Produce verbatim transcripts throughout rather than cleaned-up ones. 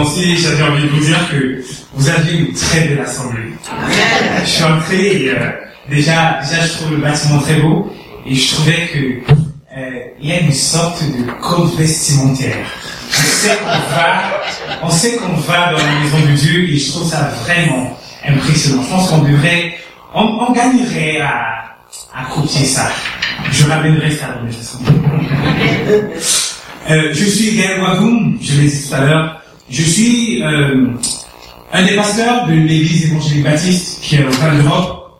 commencer, j'avais envie de vous dire que vous avez une très belle assemblée. Je suis entré et euh, déjà, déjà je trouve le bâtiment très beau et je trouvais que euh, il y a une sorte de code vestimentaire. On sait qu'on va, on sait qu'on va dans la maison de Dieu et je trouve ça vraiment impressionnant. Je pense qu'on devrait, on, on gagnerait à, à copier ça. Je ramènerai ça dans les assemblées. Euh, je suis Gaël Wagoum, je l'ai dit tout à l'heure. Je suis euh, un des pasteurs de l'église évangélique baptiste qui est au Val d'Europe.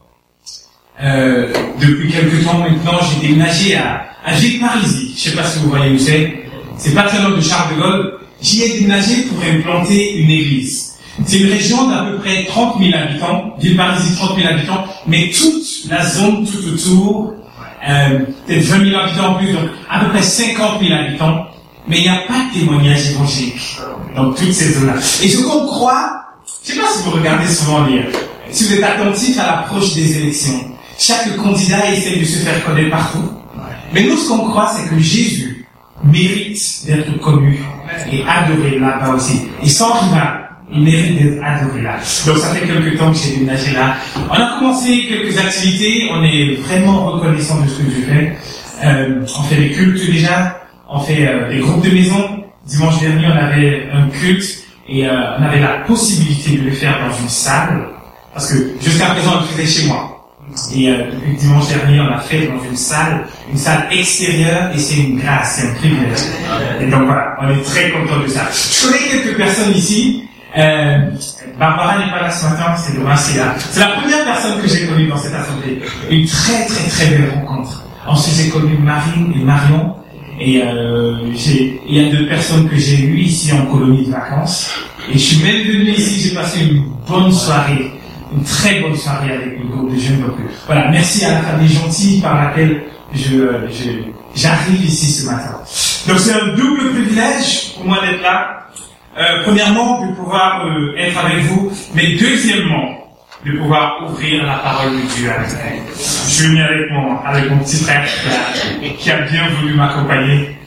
Euh, depuis quelques temps maintenant, j'ai déménagé à, à Villeparisis. Je ne sais pas si vous voyez où c'est. C'est pas très loin de Charles de Gaulle. J'y ai déménagé pour implanter une église. C'est une région d'à peu près trente mille habitants. Villeparisis, trente mille habitants. Mais toute la zone tout autour, euh, peut-être vingt mille habitants en plus, donc à peu près cinquante mille habitants. Mais il n'y a pas de témoignage évangélique dans toutes ces zones-là. Et ce qu'on croit, je ne sais pas si vous regardez souvent lire, si vous êtes attentif à l'approche des élections, chaque candidat essaie de se faire connaître partout. Mais nous, ce qu'on croit, c'est que Jésus mérite d'être connu et adoré là-bas aussi. Et sans rival, il mérite d'être adoré là. Donc ça fait quelques temps que j'ai déménagé là. On a commencé quelques activités, on est vraiment reconnaissant de ce que Dieu fait. Euh, on fait des cultes déjà. On fait euh, des groupes de maison. Dimanche dernier, on avait un culte et euh, on avait la possibilité de le faire dans une salle parce que jusqu'à présent, on le faisait chez moi. Et euh, depuis dimanche dernier, on l'a fait dans une salle, une salle extérieure et c'est une grâce, c'est un privilège. Et donc voilà, on est très content de ça. Je connais quelques personnes ici. Euh, Barbara n'est pas là ce matin, c'est dommage, c'est là. C'est la première personne que j'ai connue dans cette assemblée. Une très très très belle rencontre. Ensuite, j'ai connu Marine et Marion. Et euh, j'ai, il y a deux personnes que j'ai eues ici en colonie de vacances. Et je suis même venu ici, j'ai passé une bonne soirée, une très bonne soirée avec le groupe de jeunes. Donc voilà, merci à la famille gentille par laquelle je, je, j'arrive ici ce matin. Donc c'est un double privilège pour moi d'être là. Euh, premièrement, de pouvoir euh, être avec vous, mais deuxièmement, de pouvoir ouvrir la parole de Dieu avec elle. Je suis venu avec mon, avec mon petit frère qui a, qui a bien voulu m'accompagner.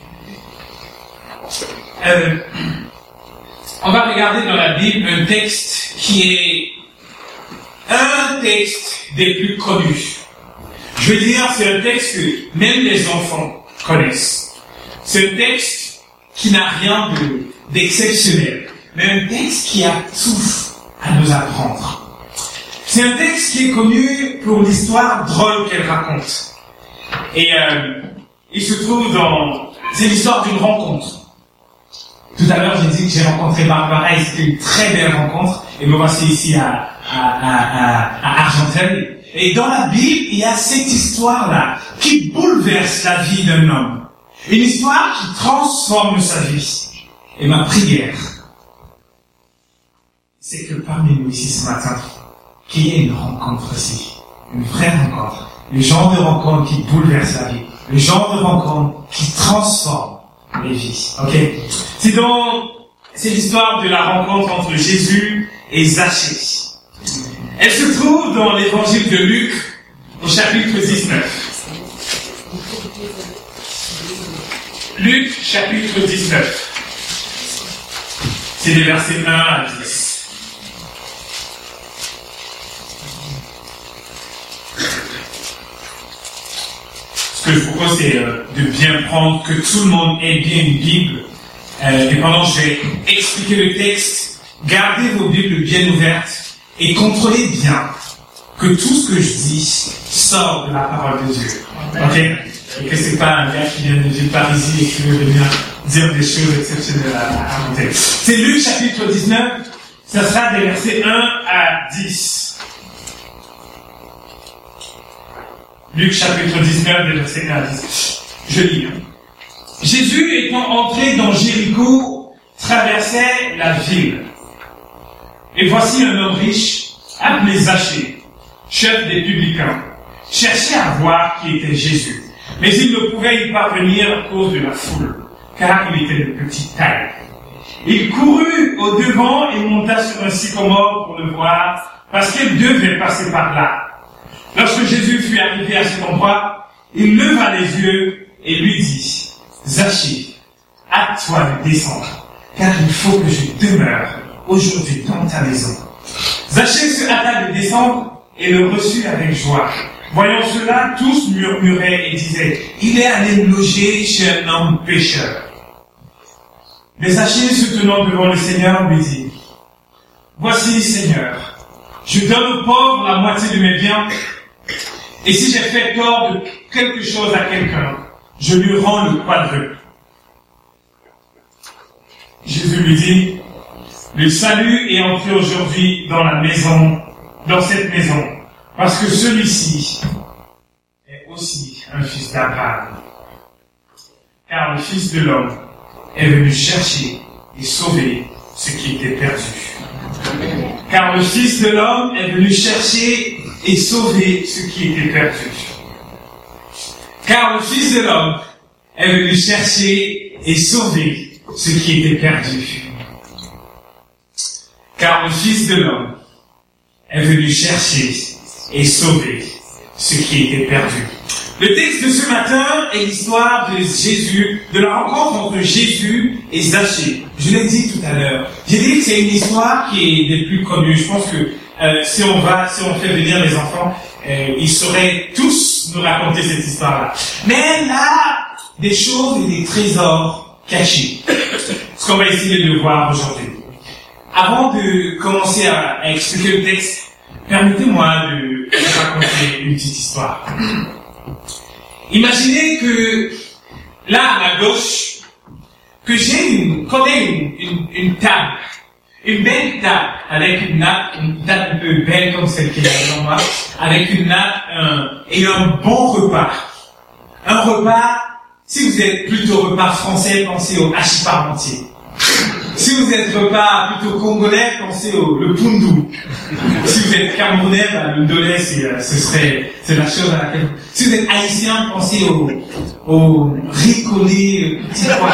Euh, on va regarder dans la Bible un texte qui est un texte des plus connus. Je veux dire, c'est un texte que même les enfants connaissent. C'est un texte qui n'a rien de, d'exceptionnel, mais un texte qui a tout à nous apprendre. C'est un texte qui est connu pour l'histoire drôle qu'elle raconte. Et euh, il se trouve dans... C'est l'histoire d'une rencontre. Tout à l'heure, j'ai dit que j'ai rencontré Barbara et c'était une très belle rencontre. Et me voici ici à, à, à, à, à Argenteuil. Et dans la Bible, il y a cette histoire-là qui bouleverse la vie d'un homme. Une histoire qui transforme sa vie. Et ma prière, c'est que parmi nous ici ce matin, qu'il y ait une rencontre aussi, une vraie rencontre, le genre de rencontre qui bouleverse la vie, le genre de rencontre qui transforme les vies. Ok? C'est donc, c'est l'histoire de la rencontre entre Jésus et Zachée. Elle se trouve dans l'évangile de Luc, au chapitre dix-neuf. Luc, chapitre dix-neuf. C'est les versets un à dix. Ce que je vous propose, c'est euh, de bien prendre, que tout le monde ait bien une Bible. Euh, et pendant que je vais expliquer le texte, gardez vos Bibles bien ouvertes et contrôlez bien que tout ce que je dis sort de la parole de Dieu. Ok? Et que c'est pas un gars qui vient de Villeparisis et qui veut venir dire des choses exceptionnelles à, à raconter. C'est Luc chapitre dix-neuf, ça sera des versets un à dix. Luc chapitre dix-neuf, des versets un à dix. Je lis. Jésus étant entré dans Jéricho, traversait la ville. Et voici un homme riche, appelé Zachée, chef des publicains, cherchait à voir qui était Jésus. Mais il ne pouvait y parvenir à cause de la foule, car il était de petite taille. Il courut au devant et monta sur un sycomore pour le voir, parce qu'il devait passer par là. Lorsque Jésus fut arrivé à cet endroit, il leva les yeux et lui dit, Zachée, hâte-toi de descendre, car il faut que je demeure aujourd'hui dans ta maison. Zachée se hâta de descendre et le reçut avec joie. Voyant cela, tous murmuraient et disaient, il est allé loger chez un homme pécheur. Mais Zachée, se tenant devant le Seigneur, lui dit, voici, Seigneur, je donne aux pauvres la moitié de mes biens, et si j'ai fait tort de quelque chose à quelqu'un, je lui rends le quadruple. Jésus lui dit, le salut est entré aujourd'hui dans la maison, dans cette maison, parce que celui-ci est aussi un fils d'Abraham. Car le Fils de l'homme est venu chercher et sauver ce qui était perdu. Car le Fils de l'homme est venu chercher et sauver ce qui était perdu. Car le Fils de l'homme est venu chercher et sauver ce qui était perdu. Car le Fils de l'homme est venu chercher et sauver ce qui était perdu. Le texte de ce matin est l'histoire de Jésus, de la rencontre entre Jésus et Zachée. Je l'ai dit tout à l'heure. J'ai dit que c'est une histoire qui est des plus connues. Je pense que euh, si on va, si on fait venir les enfants, euh, ils sauraient tous nous raconter cette histoire-là. Mais là, des choses et des trésors cachés. Ce qu'on va essayer de voir aujourd'hui. Avant de commencer à, à expliquer le texte, permettez-moi de vous raconter une petite histoire. Imaginez que, là, à ma gauche, que j'ai une, qu'on ait une, une, une table, une belle table, avec une nappe, une table un peu belle comme celle qu'il y a devant moi, avec une nappe, un, et un bon repas. Un repas, si vous êtes plutôt repas français, pensez au hachis parmentier. Si vous êtes repas plutôt congolais, pensez au le pundu. Si vous êtes camerounais, bah, le dolé, c'est, euh, ce serait, c'est la chose à laquelle. Si vous êtes haïtien, pensez au, au riz collé, petit pois.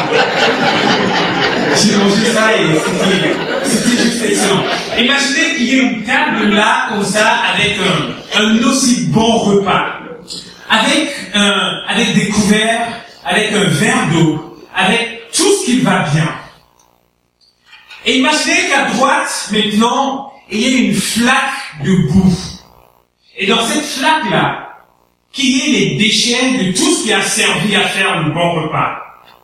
J'ai mangé ça et c'était, c'était juste excellent. Imaginez qu'il y ait une table là, comme ça, avec un, un aussi bon repas. Avec un, avec des couverts, avec un verre d'eau, avec tout ce qui va bien. Et imaginez qu'à droite, maintenant, il y ait une flaque de boue. Et dans cette flaque-là, qu'il y ait les déchets de tout ce qui a servi à faire le bon repas.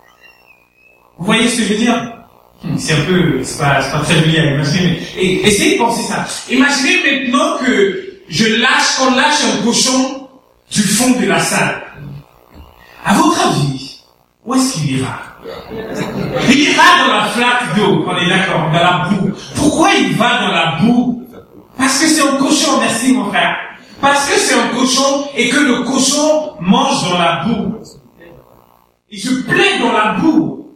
Vous voyez ce que je veux dire? C'est un peu, c'est pas, c'est pas très joli à imaginer, mais et, essayez de penser ça. Imaginez maintenant que je lâche, qu'on lâche un cochon du fond de la salle. À votre avis, où est-ce qu'il ira? Il ira dans la flaque d'eau, on est d'accord, dans la boue. Pourquoi il va dans la boue? Parce que c'est un cochon, merci mon frère. Parce que c'est un cochon et que le cochon mange dans la boue. Il se plaît dans la boue.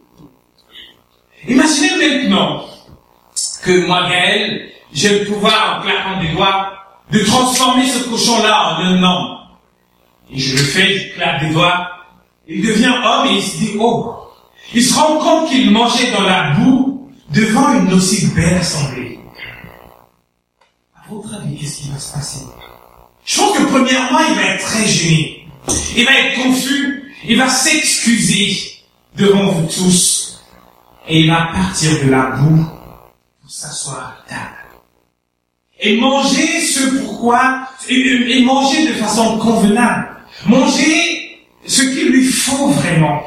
Imaginez maintenant que moi, Gaël, j'ai le pouvoir en claquant des doigts de transformer ce cochon-là en un homme. Et je le fais, je claque des doigts, il devient homme et il se dit, oh, il se rend compte qu'il mangeait dans la boue devant une aussi belle assemblée. À votre avis, qu'est-ce qui va se passer? Je pense que premièrement, il va être très gêné. Il va être confus. Il va s'excuser devant vous tous. Et il va partir de la boue pour s'asseoir à table. Et manger ce pourquoi, et manger de façon convenable. Manger ce qu'il lui faut vraiment.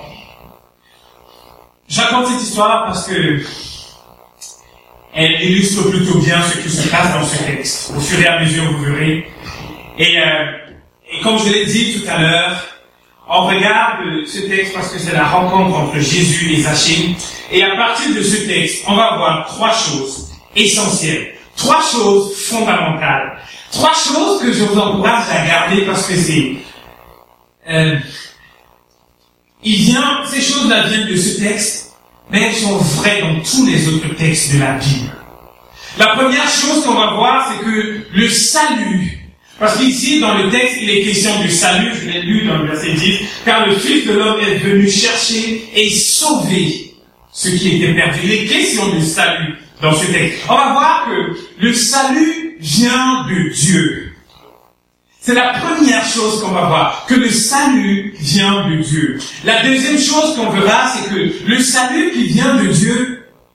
Je raconte cette histoire parce que elle illustre plutôt bien ce qui se passe dans ce texte. Au fur et à mesure, vous verrez. Et, euh, et comme je l'ai dit tout à l'heure, on regarde ce texte parce que c'est la rencontre entre Jésus et Zachée. Et à partir de ce texte, on va voir trois choses essentielles, trois choses fondamentales, trois choses que je vous encourage à garder parce que c'est... Euh, il vient, ces choses-là viennent de ce texte, mais elles sont vraies dans tous les autres textes de la Bible. La première chose qu'on va voir, c'est que le salut, parce qu'ici, dans le texte, il est question du salut, je l'ai lu dans le verset dix, car le Fils de l'homme est venu chercher et sauver ce qui était perdu. Il est question du salut dans ce texte. On va voir que le salut vient de Dieu. C'est la première chose qu'on va voir, que le salut vient de Dieu. La deuxième chose qu'on verra, c'est que le salut qui vient de Dieu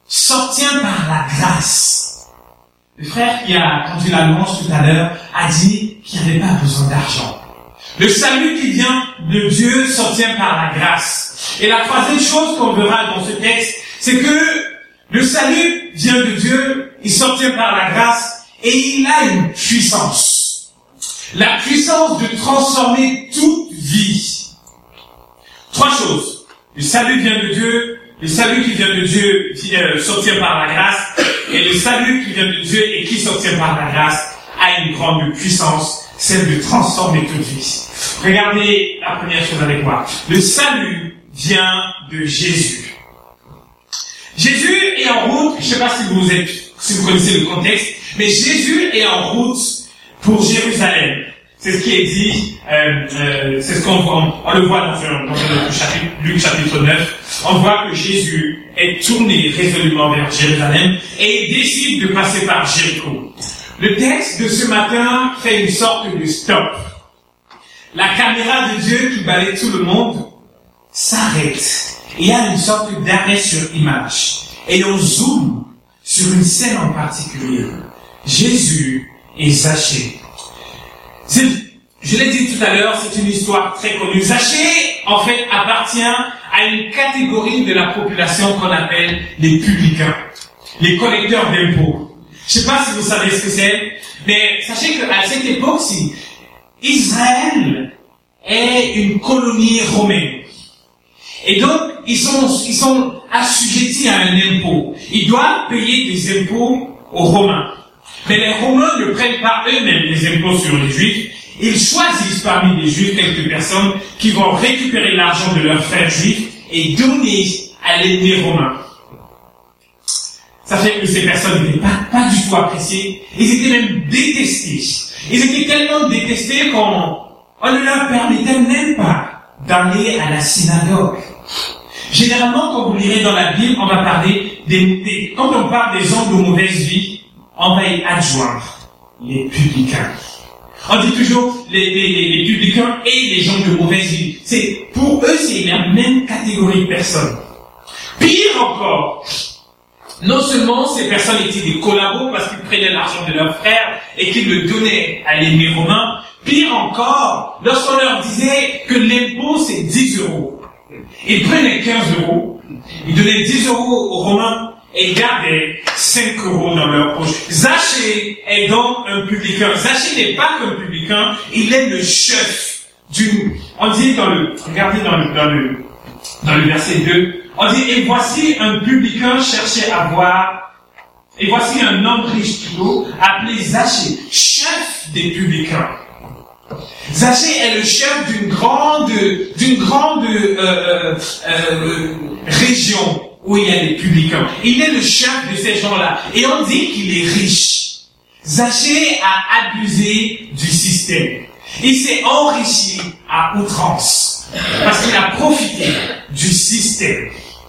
s'obtient par la grâce. Le frère qui a conduit la louange tout à l'heure a dit qu'il n'y avait pas besoin d'argent. Le salut qui vient de Dieu s'obtient par la grâce. Et la troisième chose qu'on verra dans ce texte, c'est que le salut vient de Dieu, il s'obtient par la grâce et il a une puissance. La puissance de transformer toute vie. Trois choses. Le salut vient de Dieu, le salut qui vient de Dieu qui euh, s'obtient par la grâce, et le salut qui vient de Dieu et qui s'obtient par la grâce a une grande puissance, celle de transformer toute vie. Regardez la première chose avec moi. Le salut vient de Jésus. Jésus est en route, je ne sais pas si vous êtes, si vous connaissez le contexte, mais Jésus est en route pour Jérusalem. C'est ce qui est dit, euh, euh, c'est ce qu'on voit, on le voit dans, un, dans un chapitre, Luc chapitre neuf. On voit que Jésus est tourné résolument vers Jérusalem et il décide de passer par Jéricho. Le texte de ce matin fait une sorte de stop. La caméra de Dieu qui balaye tout le monde s'arrête. Il y a une sorte d'arrêt sur image. Et on zoome sur une scène en particulier. Jésus et Zachée. C'est, je l'ai dit tout à l'heure, c'est une histoire très connue. Zachée, en fait, appartient à une catégorie de la population qu'on appelle les publicains, les collecteurs d'impôts. Je ne sais pas si vous savez ce que c'est, mais sachez qu'à cette époque-ci, Israël est une colonie romaine. Et donc, ils sont, ils sont assujettis à un impôt. Ils doivent payer des impôts aux Romains. Mais les Romains ne prennent pas eux-mêmes les impôts sur les Juifs. Ils choisissent parmi les Juifs quelques personnes qui vont récupérer l'argent de leurs frères Juifs et donner à l'ennemi romain. Ça fait que ces personnes n'étaient pas, pas du tout appréciées. Ils étaient même détestés. Ils étaient tellement détestés qu'on on ne leur permettait même pas d'aller à la synagogue. Généralement, quand vous lirez dans la Bible, on va parler des, des quand on parle des hommes de mauvaise vie, on va y adjoindre les publicains. On dit toujours les, les, les, les publicains et les gens de mauvaise vie. C'est, pour eux, c'est la même catégorie de personnes. Pire encore, non seulement ces personnes étaient des collabos parce qu'ils prenaient l'argent de leurs frères et qu'ils le donnaient à l'ennemi romain, pire encore, lorsqu'on leur disait que l'impôt c'est dix euros, ils prenaient quinze euros, ils donnaient dix euros aux Romains et gardaient cinq euros dans leur poche. Zachée est donc un publicain. Zachée n'est pas qu'un publicain, il est le chef d'une... On dit dans le... Regardez dans le, dans le, dans le verset deux, on dit, et voici un publicain cherchait à voir, et voici un homme riche plutôt, appelé Zachée, chef des publicains. Zachée est le chef d'une grande, d'une grande euh, euh, euh, région où il y a des publicains. Il est le chef de ces gens-là. Et on dit qu'il est riche. Zachée a abusé du système. Il s'est enrichi à outrance. Parce qu'il a profité du système.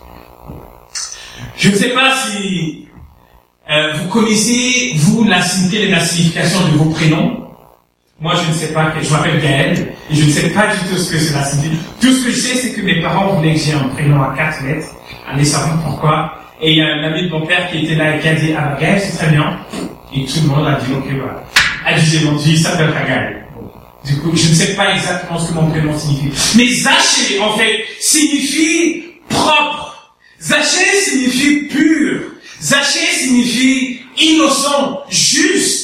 Je ne sais pas si euh, vous connaissez, vous, la, la signification de vos prénoms. Moi, je ne sais pas, je m'appelle Gaël, et je ne sais pas du tout ce que cela signifie. Tout ce que je sais, c'est que mes parents voulaient que j'ai un prénom à quatre lettres. Allez savoir pourquoi. Et il y a un ami de mon père qui était là et qui a dit, ah, Gaël, c'est très bien. Et tout le monde a dit, ok, voilà. A dit, j'ai mon Dieu, il s'appelle Gaël. Du coup, je ne sais pas exactement ce que mon prénom signifie. Mais Zachée, en fait, signifie propre. Zachée signifie pur. Zachée signifie innocent, juste.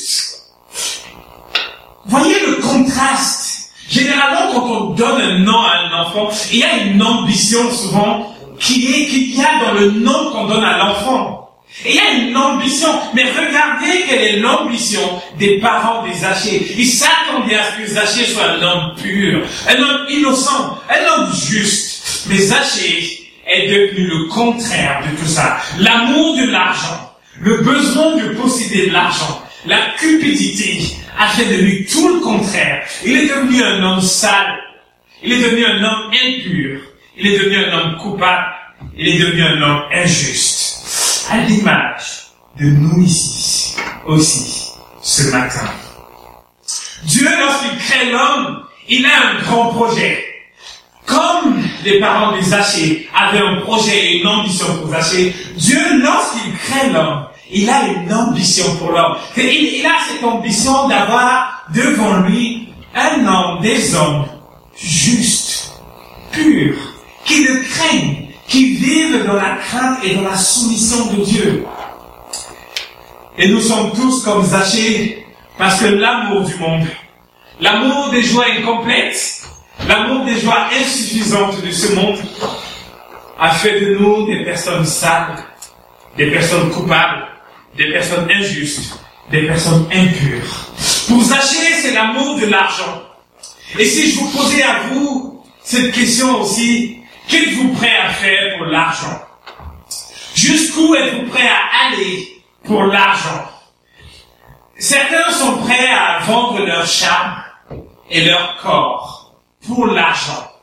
Voyez le contraste. Généralement, quand on donne un nom à un enfant, il y a une ambition souvent qui est qu'il y a dans le nom qu'on donne à l'enfant. Et il y a une ambition. Mais regardez quelle est l'ambition des parents des Zachée. Ils s'attendaient à ce que Zachée soit un homme pur, un homme innocent, un homme juste. Mais Zachée est devenu le contraire de tout ça. L'amour de l'argent, le besoin de posséder de l'argent, la cupidité a fait de lui tout le contraire. Il est devenu un homme sale. Il est devenu un homme impur. Il est devenu un homme coupable. Il est devenu un homme injuste. À l'image de nous ici, aussi, ce matin. Dieu, lorsqu'il crée l'homme, il a un grand projet. Comme les parents de Zachée avaient un projet et une ambition pour Zachée, Dieu, lorsqu'il crée l'homme, il a une ambition pour l'homme. Il, il a cette ambition d'avoir devant lui un homme, des hommes justes, purs, qui le craignent, qui vivent dans la crainte et dans la soumission de Dieu. Et nous sommes tous comme Zachée, parce que l'amour du monde, l'amour des joies incomplètes, l'amour des joies insuffisantes de ce monde, a fait de nous des personnes sales, des personnes coupables, des personnes injustes, des personnes impures. Pour Zachée, c'est l'amour de l'argent. Et si je vous posais à vous cette question aussi, qu'êtes-vous prêt à faire pour l'argent? Jusqu'où êtes-vous prêt à aller pour l'argent? Certains sont prêts à vendre leur charme et leur corps pour l'argent.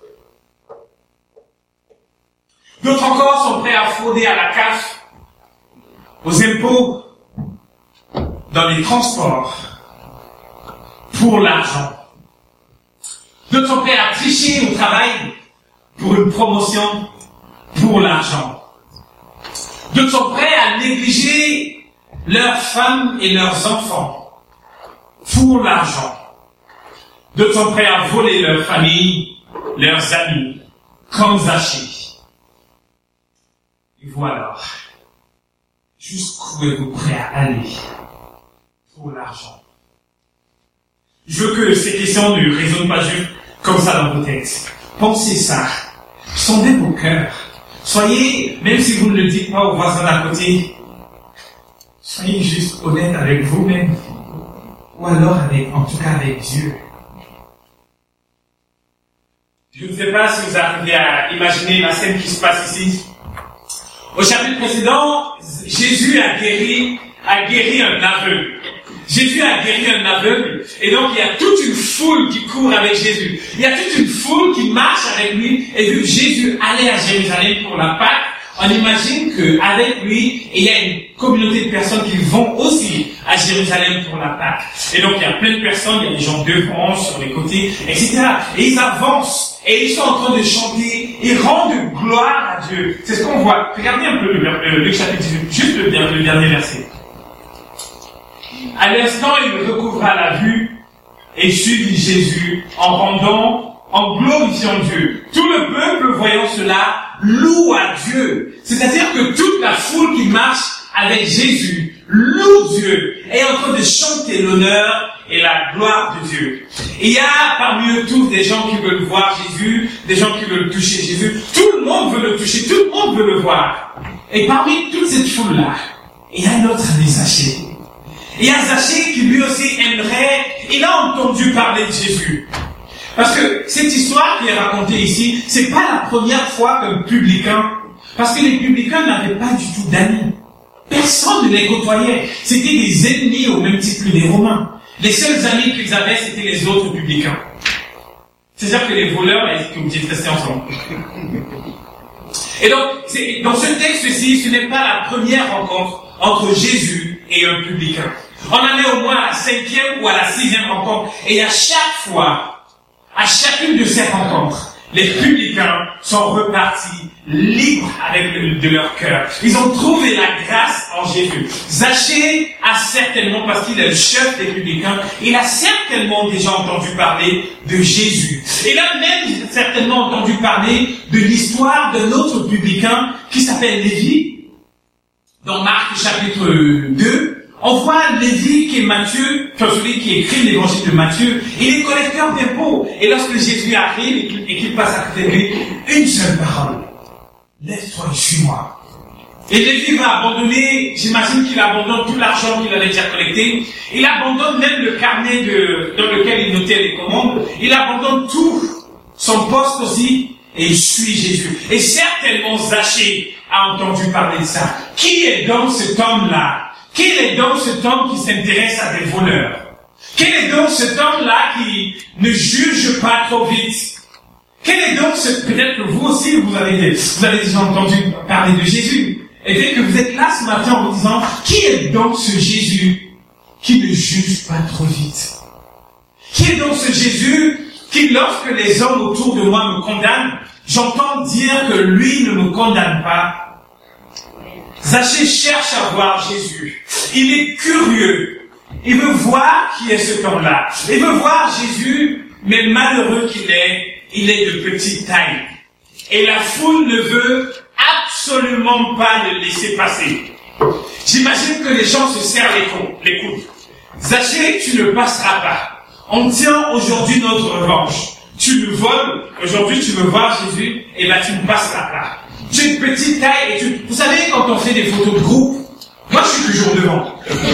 D'autres encore sont prêts à frauder à la C A F, aux impôts, dans les transports, pour l'argent. D'autres sont prêts à tricher au travail pour une promotion, pour l'argent. D'autres sont prêts à négliger leurs femmes et leurs enfants pour l'argent. D'autres sont prêts à voler leur famille, leurs amis, comme Zachée. Et voilà. Jusqu'où êtes-vous prêt à aller pour l'argent? Je veux que ces questions ne résonnent pas juste comme ça dans vos têtes. Pensez ça. Sondez vos cœurs. Soyez, même si vous ne le dites pas aux voisins d'à côté, soyez juste honnête avec vous-même. Ou alors avec, en tout cas avec Dieu. Je ne sais pas si vous arrivez à imaginer la scène qui se passe ici. Au chapitre précédent, Jésus a guéri, a guéri un aveugle. Jésus a guéri un aveugle, et donc il y a toute une foule qui court avec Jésus. Il y a toute une foule qui marche avec lui, et vu que Jésus allait à Jérusalem pour la Pâque, on imagine qu'avec lui, il y a une communauté de personnes qui vont aussi à Jérusalem pour la Pâque. Et donc il y a plein de personnes, il y a des gens devant, sur les côtés, et cetera. Et ils avancent, et ils sont en train de chanter, ils rendent gloire à Dieu. C'est ce qu'on voit. Regardez un peu le, le, le chapitre dix-huit, juste le, le dernier verset. À l'instant, il recouvra la vue et suivit Jésus en rendant, en glorifiant Dieu. Tout le peuple, voyant cela, loue à Dieu. C'est-à-dire que toute la foule qui marche avec Jésus loue Dieu et est en train de chanter l'honneur et la gloire de Dieu. Et il y a parmi eux tous des gens qui veulent voir Jésus, des gens qui veulent toucher Jésus. Tout le monde veut le toucher, tout le monde veut le voir. Et parmi toute cette foule-là, il y a un autre ami Zachée. Il y a Zachée qui lui aussi aimerait, il a entendu parler de Jésus. Parce que cette histoire qui est racontée ici, c'est pas la première fois qu'un publicain, parce que les publicains n'avaient pas du tout d'amis. Personne ne les côtoyait. C'était des ennemis au même titre que les Romains. Les seuls amis qu'ils avaient, c'était les autres publicains. C'est-à-dire que les voleurs, là, ils étaient obligés de rester ensemble. Et donc, c'est, dans ce texte-ci, ce n'est pas la première rencontre entre Jésus et un publicain. On en est au moins à la cinquième ou à la sixième rencontre. Et à chaque fois, à chacune de ces rencontres, les publicains sont repartis libres avec le, de leur cœur. Ils ont trouvé la grâce en Jésus. Zachée a certainement, parce qu'il est le chef des publicains, il a certainement déjà entendu parler de Jésus. Il a même certainement entendu parler de l'histoire d'un autre publicain qui s'appelle Lévi. Dans Marc chapitre deux, on voit Lévi qui est Matthieu, celui qui écrit l'évangile de Matthieu, il est collecteur d'impôts. Et lorsque Jésus arrive et qu'il passe à côté de lui, une seule parole. Lève-toi et suis-moi. Et Lévi va abandonner, j'imagine qu'il abandonne tout l'argent qu'il avait déjà collecté. Il abandonne même le carnet de, dans lequel il notait les commandes. Il abandonne tout, son poste aussi, et il suit Jésus. Et certainement Zachée a entendu parler de ça. Qui est donc cet homme-là? Quel est donc cet homme qui s'intéresse à des voleurs? Quel est donc cet homme-là qui ne juge pas trop vite? Quel est donc ce... Peut-être que vous aussi, vous avez, vous avez déjà entendu parler de Jésus. Et peut-être que vous êtes là ce matin en vous disant, qui est donc ce Jésus qui ne juge pas trop vite? Qui est donc ce Jésus qui, lorsque les hommes autour de moi me condamnent, J'entends dire que lui ne me condamne pas. Zachée cherche à voir Jésus. Il est curieux. Il veut voir qui est cet homme-là. Il veut voir Jésus, mais malheureux qu'il est, il est de petite taille. Et la foule ne veut absolument pas le laisser passer. J'imagine que les gens se serrent les coudes. Zachée, tu ne passeras pas. On tient aujourd'hui notre revanche. Tu nous voles, aujourd'hui tu veux voir Jésus, et bien tu ne passeras pas. Tu es une petite taille, et tu... Vous savez, quand on fait des photos de groupe, moi je suis toujours devant.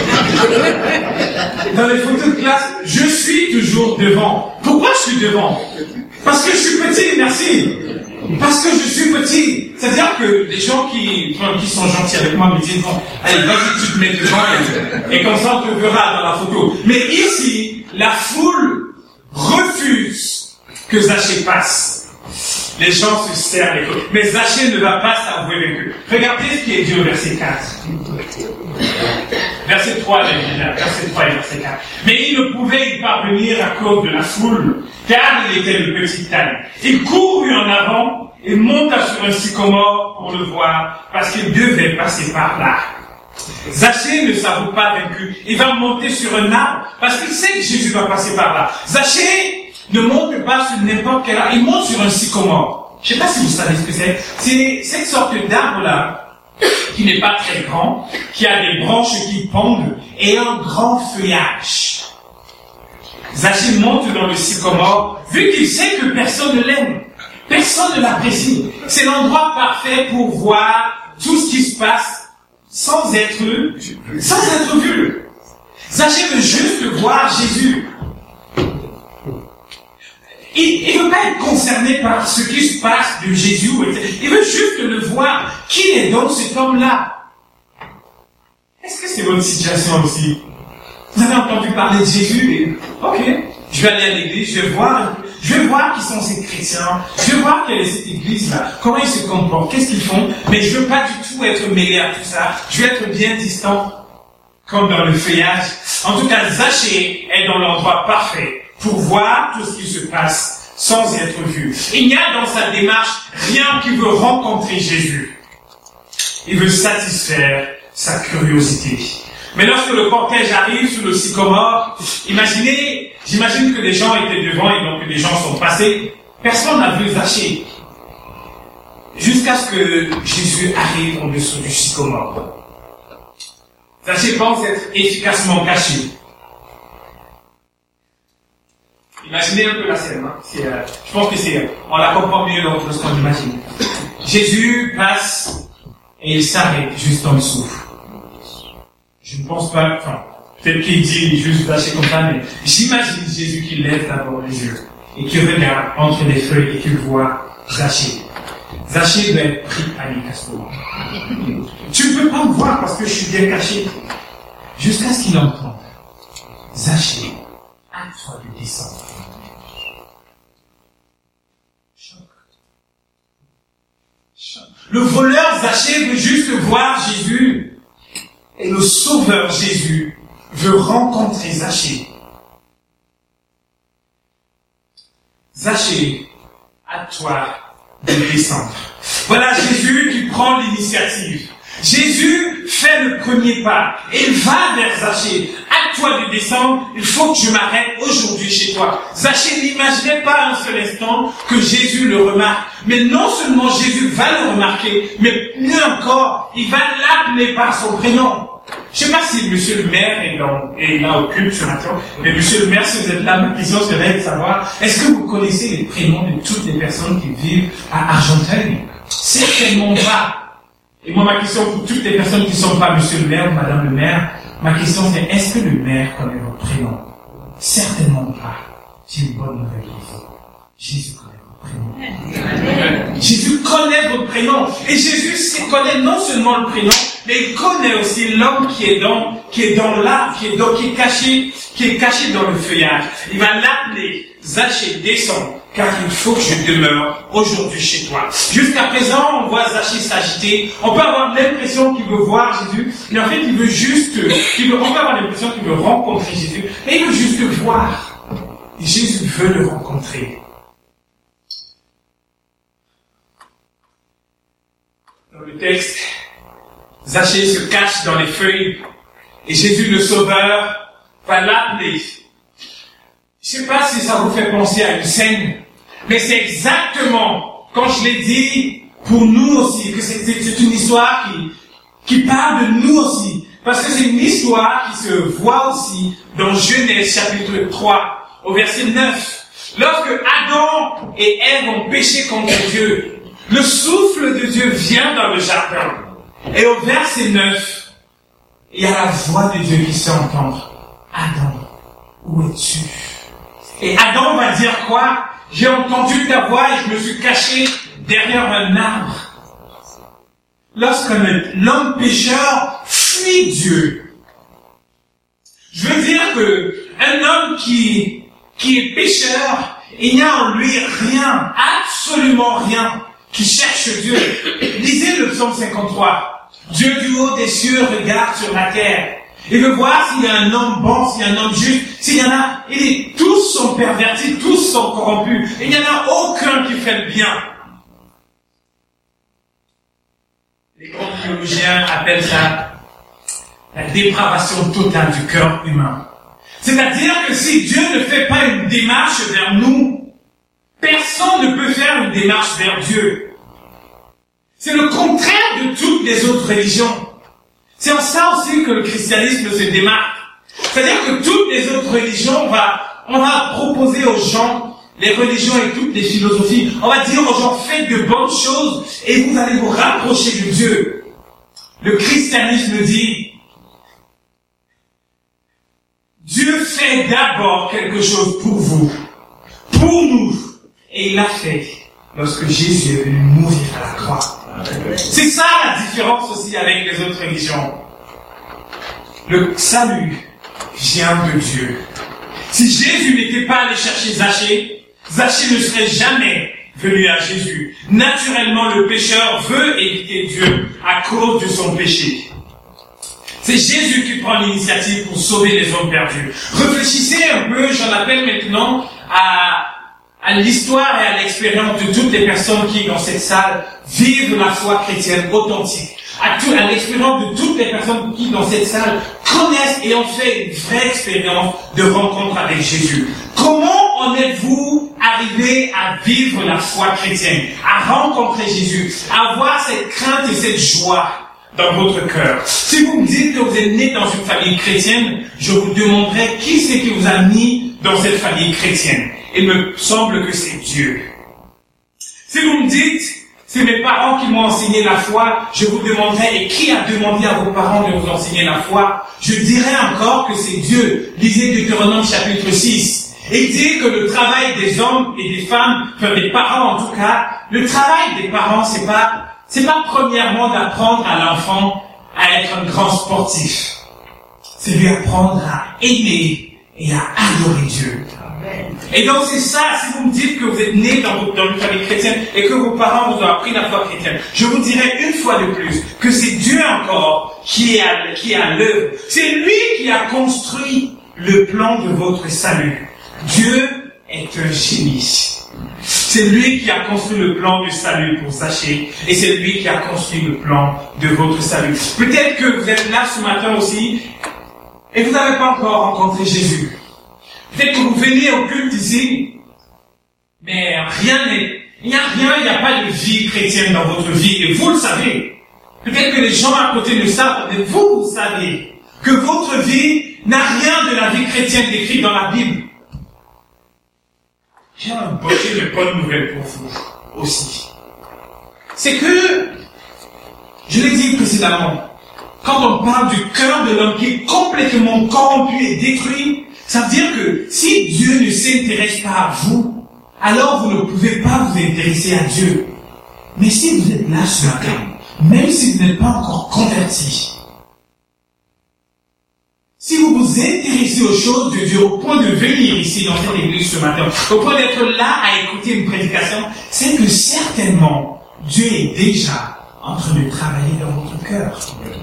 Dans les photos de classe, je suis toujours devant. Pourquoi je suis devant? Parce que je suis petit, merci. Parce que je suis petit. C'est-à-dire que les gens qui, qui sont gentils avec moi me disent, bon, allez, vas-y, tu te mets devant, et, et comme ça on te verra dans la photo. Mais ici, la foule refuse que Zachée passe. Les gens se serrent les coudes. Mais Zachée ne va pas s'avouer vaincu. Regardez ce qui est dit au verset quatre. Verset trois, verset trois et verset quatre. Mais il ne pouvait y parvenir à cause de la foule, car il était de petite taille. Il courut en avant et monta sur un sycomore pour le voir, parce qu'il devait passer par là. Zachée ne s'avoue pas vaincu. Il va monter sur un arbre, parce qu'il sait que Jésus va passer par là. Zachée ne monte pas sur n'importe quel arbre, il monte sur un sycomore. Je ne sais pas si vous savez ce que c'est. C'est cette sorte d'arbre-là, qui n'est pas très grand, qui a des branches qui pendent, et un grand feuillage. Zachée monte dans le sycomore, vu qu'il sait que personne ne l'aime. Personne ne l'apprécie. C'est l'endroit parfait pour voir tout ce qui se passe sans être, sans être vu. Zachée veut juste voir Jésus. Il ne veut pas être concerné par ce qui se passe de Jésus. Il veut juste le voir. Qui est donc cet homme-là? Est-ce que c'est votre situation aussi? Vous avez entendu parler de Jésus et, ok, je vais aller à l'église, je vais voir, je vais voir qui sont ces chrétiens, je vais voir quelle est cette église-là, comment ils se comportent, qu'est-ce qu'ils font, mais je veux pas du tout être mêlé à tout ça. Je vais être bien distant, comme dans le feuillage. En tout cas, Zachée est dans l'endroit parfait pour voir tout ce qui se passe sans être vu. Il n'y a dans sa démarche rien qui veut rencontrer Jésus. Il veut satisfaire sa curiosité. Mais lorsque le cortège arrive sous le sycomore, imaginez, j'imagine que les gens étaient devant et donc les gens sont passés. Personne n'a vu Zachée. Jusqu'à ce que Jésus arrive en dessous du sycomore. Zachée pense être efficacement caché. Imaginez un peu la scène. Hein. C'est, euh, je pense que c'est, on la comprend mieux lorsqu'on imagine. Jésus passe et il s'arrête juste en dessous. Je ne pense pas, enfin, peut-être qu'il dit juste Zachée comme ça, mais j'imagine Jésus qui lève d'abord les yeux et qui regarde entre les feuilles et qui voit Zachée. Zachée doit être pris panique à ce moment. Tu ne peux pas me voir parce que je suis bien caché. Jusqu'à ce qu'il entende. Zachée, à toi de descendre. Choc. Choc. Le voleur Zachée veut juste voir Jésus. Et le sauveur Jésus veut rencontrer Zachée. Zachée, à toi de descendre. Voilà Jésus qui prend l'initiative. Jésus fait le premier pas. Et il va vers Zachée. À toi de descendre, il faut que je m'arrête aujourd'hui chez toi. Zachée n'imaginait pas un seul instant que Jésus le remarque. Mais non seulement Jésus va le remarquer, mais mieux encore, il va l'appeler par son prénom. Je ne sais pas si monsieur le maire est, dans, est là au culte ce matin, mais monsieur le maire, si vous êtes là, ma question serait de savoir, est-ce que vous connaissez les prénoms de toutes les personnes qui vivent à Argenteuil? Certainement pas. Et moi, ma question pour toutes les personnes qui ne sont pas monsieur le maire ou madame le maire, ma question c'est, est-ce que le maire connaît votre prénom? Certainement pas. J'ai une bonne nouvelle pour vous. Jésus connaît votre prénom. Jésus connaît votre prénom. Et Jésus connaît non seulement le prénom, mais il connaît aussi l'homme qui est dans, qui est dans l'arbre, qui est dans, qui est caché, qui est caché dans le feuillage. Il va l'appeler, Zachée, descends, car il faut que je demeure aujourd'hui chez toi. Jusqu'à présent, on voit Zachée s'agiter. On peut avoir l'impression qu'il veut voir Jésus, mais en fait, il veut juste, il veut, on peut avoir l'impression qu'il veut rencontrer Jésus, mais il veut juste le voir. Et Jésus veut le rencontrer. dans le texte, Zachée se cache dans les feuilles et Jésus le Sauveur va l'appeler. Je ne sais pas si ça vous fait penser à une scène, mais c'est exactement, quand je l'ai dit, pour nous aussi, que c'est, c'est une histoire qui, qui parle de nous aussi. Parce que c'est une histoire qui se voit aussi dans Genèse chapitre trois, au verset neuf. Lorsque Adam et Ève ont péché contre Dieu, le souffle de Dieu vient dans le jardin. Et au verset neuf, il y a la voix de Dieu qui se fait entendre. Adam, où es-tu? Et Adam va dire quoi? J'ai entendu ta voix et je me suis caché derrière un arbre. Lorsque l'homme pécheur fuit Dieu, je veux dire que un homme qui, qui est pécheur, il n'y a en lui rien, absolument rien, qui cherche Dieu. Lisez le psaume cinquante-trois. Dieu du haut des cieux regarde sur la terre. Il veut voir s'il y a un homme bon, s'il y a un homme juste, s'il y en a, il est, tous sont pervertis, tous sont corrompus. Il n'y en a aucun qui fait le bien. Les grands théologiens appellent ça la dépravation totale du cœur humain. C'est-à-dire que si Dieu ne fait pas une démarche vers nous, personne ne peut faire une démarche vers Dieu. C'est le contraire de toutes les autres religions. C'est en ça aussi que le christianisme se démarque. C'est-à-dire que toutes les autres religions, on va, on va proposer aux gens, les religions et toutes les philosophies, on va dire aux gens, faites de bonnes choses et vous allez vous rapprocher de Dieu. Le christianisme dit, Dieu fait d'abord quelque chose pour vous, pour nous, et il l'a fait lorsque Jésus est venu mourir à la croix. C'est ça la différence aussi avec les autres religions. Le salut vient de Dieu. Si Jésus n'était pas allé chercher Zachée, Zachée ne serait jamais venu à Jésus. Naturellement, le pécheur veut éviter Dieu à cause de son péché. C'est Jésus qui prend l'initiative pour sauver les hommes perdus. Réfléchissez un peu, j'en appelle maintenant à à l'histoire et à l'expérience de toutes les personnes qui, dans cette salle, vivent la foi chrétienne authentique. À, tout, à l'expérience de toutes les personnes qui, dans cette salle, connaissent et ont fait une vraie expérience de rencontre avec Jésus. Comment en êtes-vous arrivé à vivre la foi chrétienne, à rencontrer Jésus, à avoir cette crainte et cette joie dans votre cœur? Si vous me dites que vous êtes né dans une famille chrétienne, je vous demanderai qui c'est qui vous a mis dans cette famille chrétienne. Il me semble que c'est Dieu. Si vous me dites, c'est mes parents qui m'ont enseigné la foi, je vous demanderai, et qui a demandé à vos parents de vous enseigner la foi? Je dirais encore que c'est Dieu. Lisez Deutéronome chapitre six. Il dit que le travail des hommes et des femmes, enfin des parents en tout cas, le travail des parents, c'est pas, c'est pas premièrement d'apprendre à l'enfant à être un grand sportif. C'est lui apprendre à aimer et à adorer Dieu. Et donc c'est ça, si vous me dites que vous êtes né dans, dans une famille chrétienne et que vos parents vous ont appris la foi chrétienne, je vous dirai une fois de plus que c'est Dieu encore qui est à, qui est à l'œuvre. C'est lui qui a construit le plan de votre salut. Dieu est un génie. C'est lui qui a construit le plan de salut pour Zachée et c'est lui qui a construit le plan de votre salut. Peut-être que vous êtes là ce matin aussi et vous n'avez pas encore rencontré Jésus. Peut-être que vous venez au culte ici, mais rien n'est, il n'y a rien, il n'y a pas de vie chrétienne dans votre vie, et vous le savez. Peut-être que les gens à côté le savent, mais vous, vous savez que votre vie n'a rien de la vie chrétienne décrite dans la Bible. J'ai une bonne nouvelle pour vous aussi. C'est que, je l'ai dit précédemment, quand on parle du cœur de l'homme qui est complètement corrompu et détruit, ça veut dire que si Dieu ne s'intéresse pas à vous, alors vous ne pouvez pas vous intéresser à Dieu. Mais si vous êtes là ce matin, même si vous n'êtes pas encore converti, si vous vous intéressez aux choses de Dieu au point de venir ici dans cette église ce matin, au point d'être là à écouter une prédication, c'est que certainement Dieu est déjà en train de travailler dans votre cœur.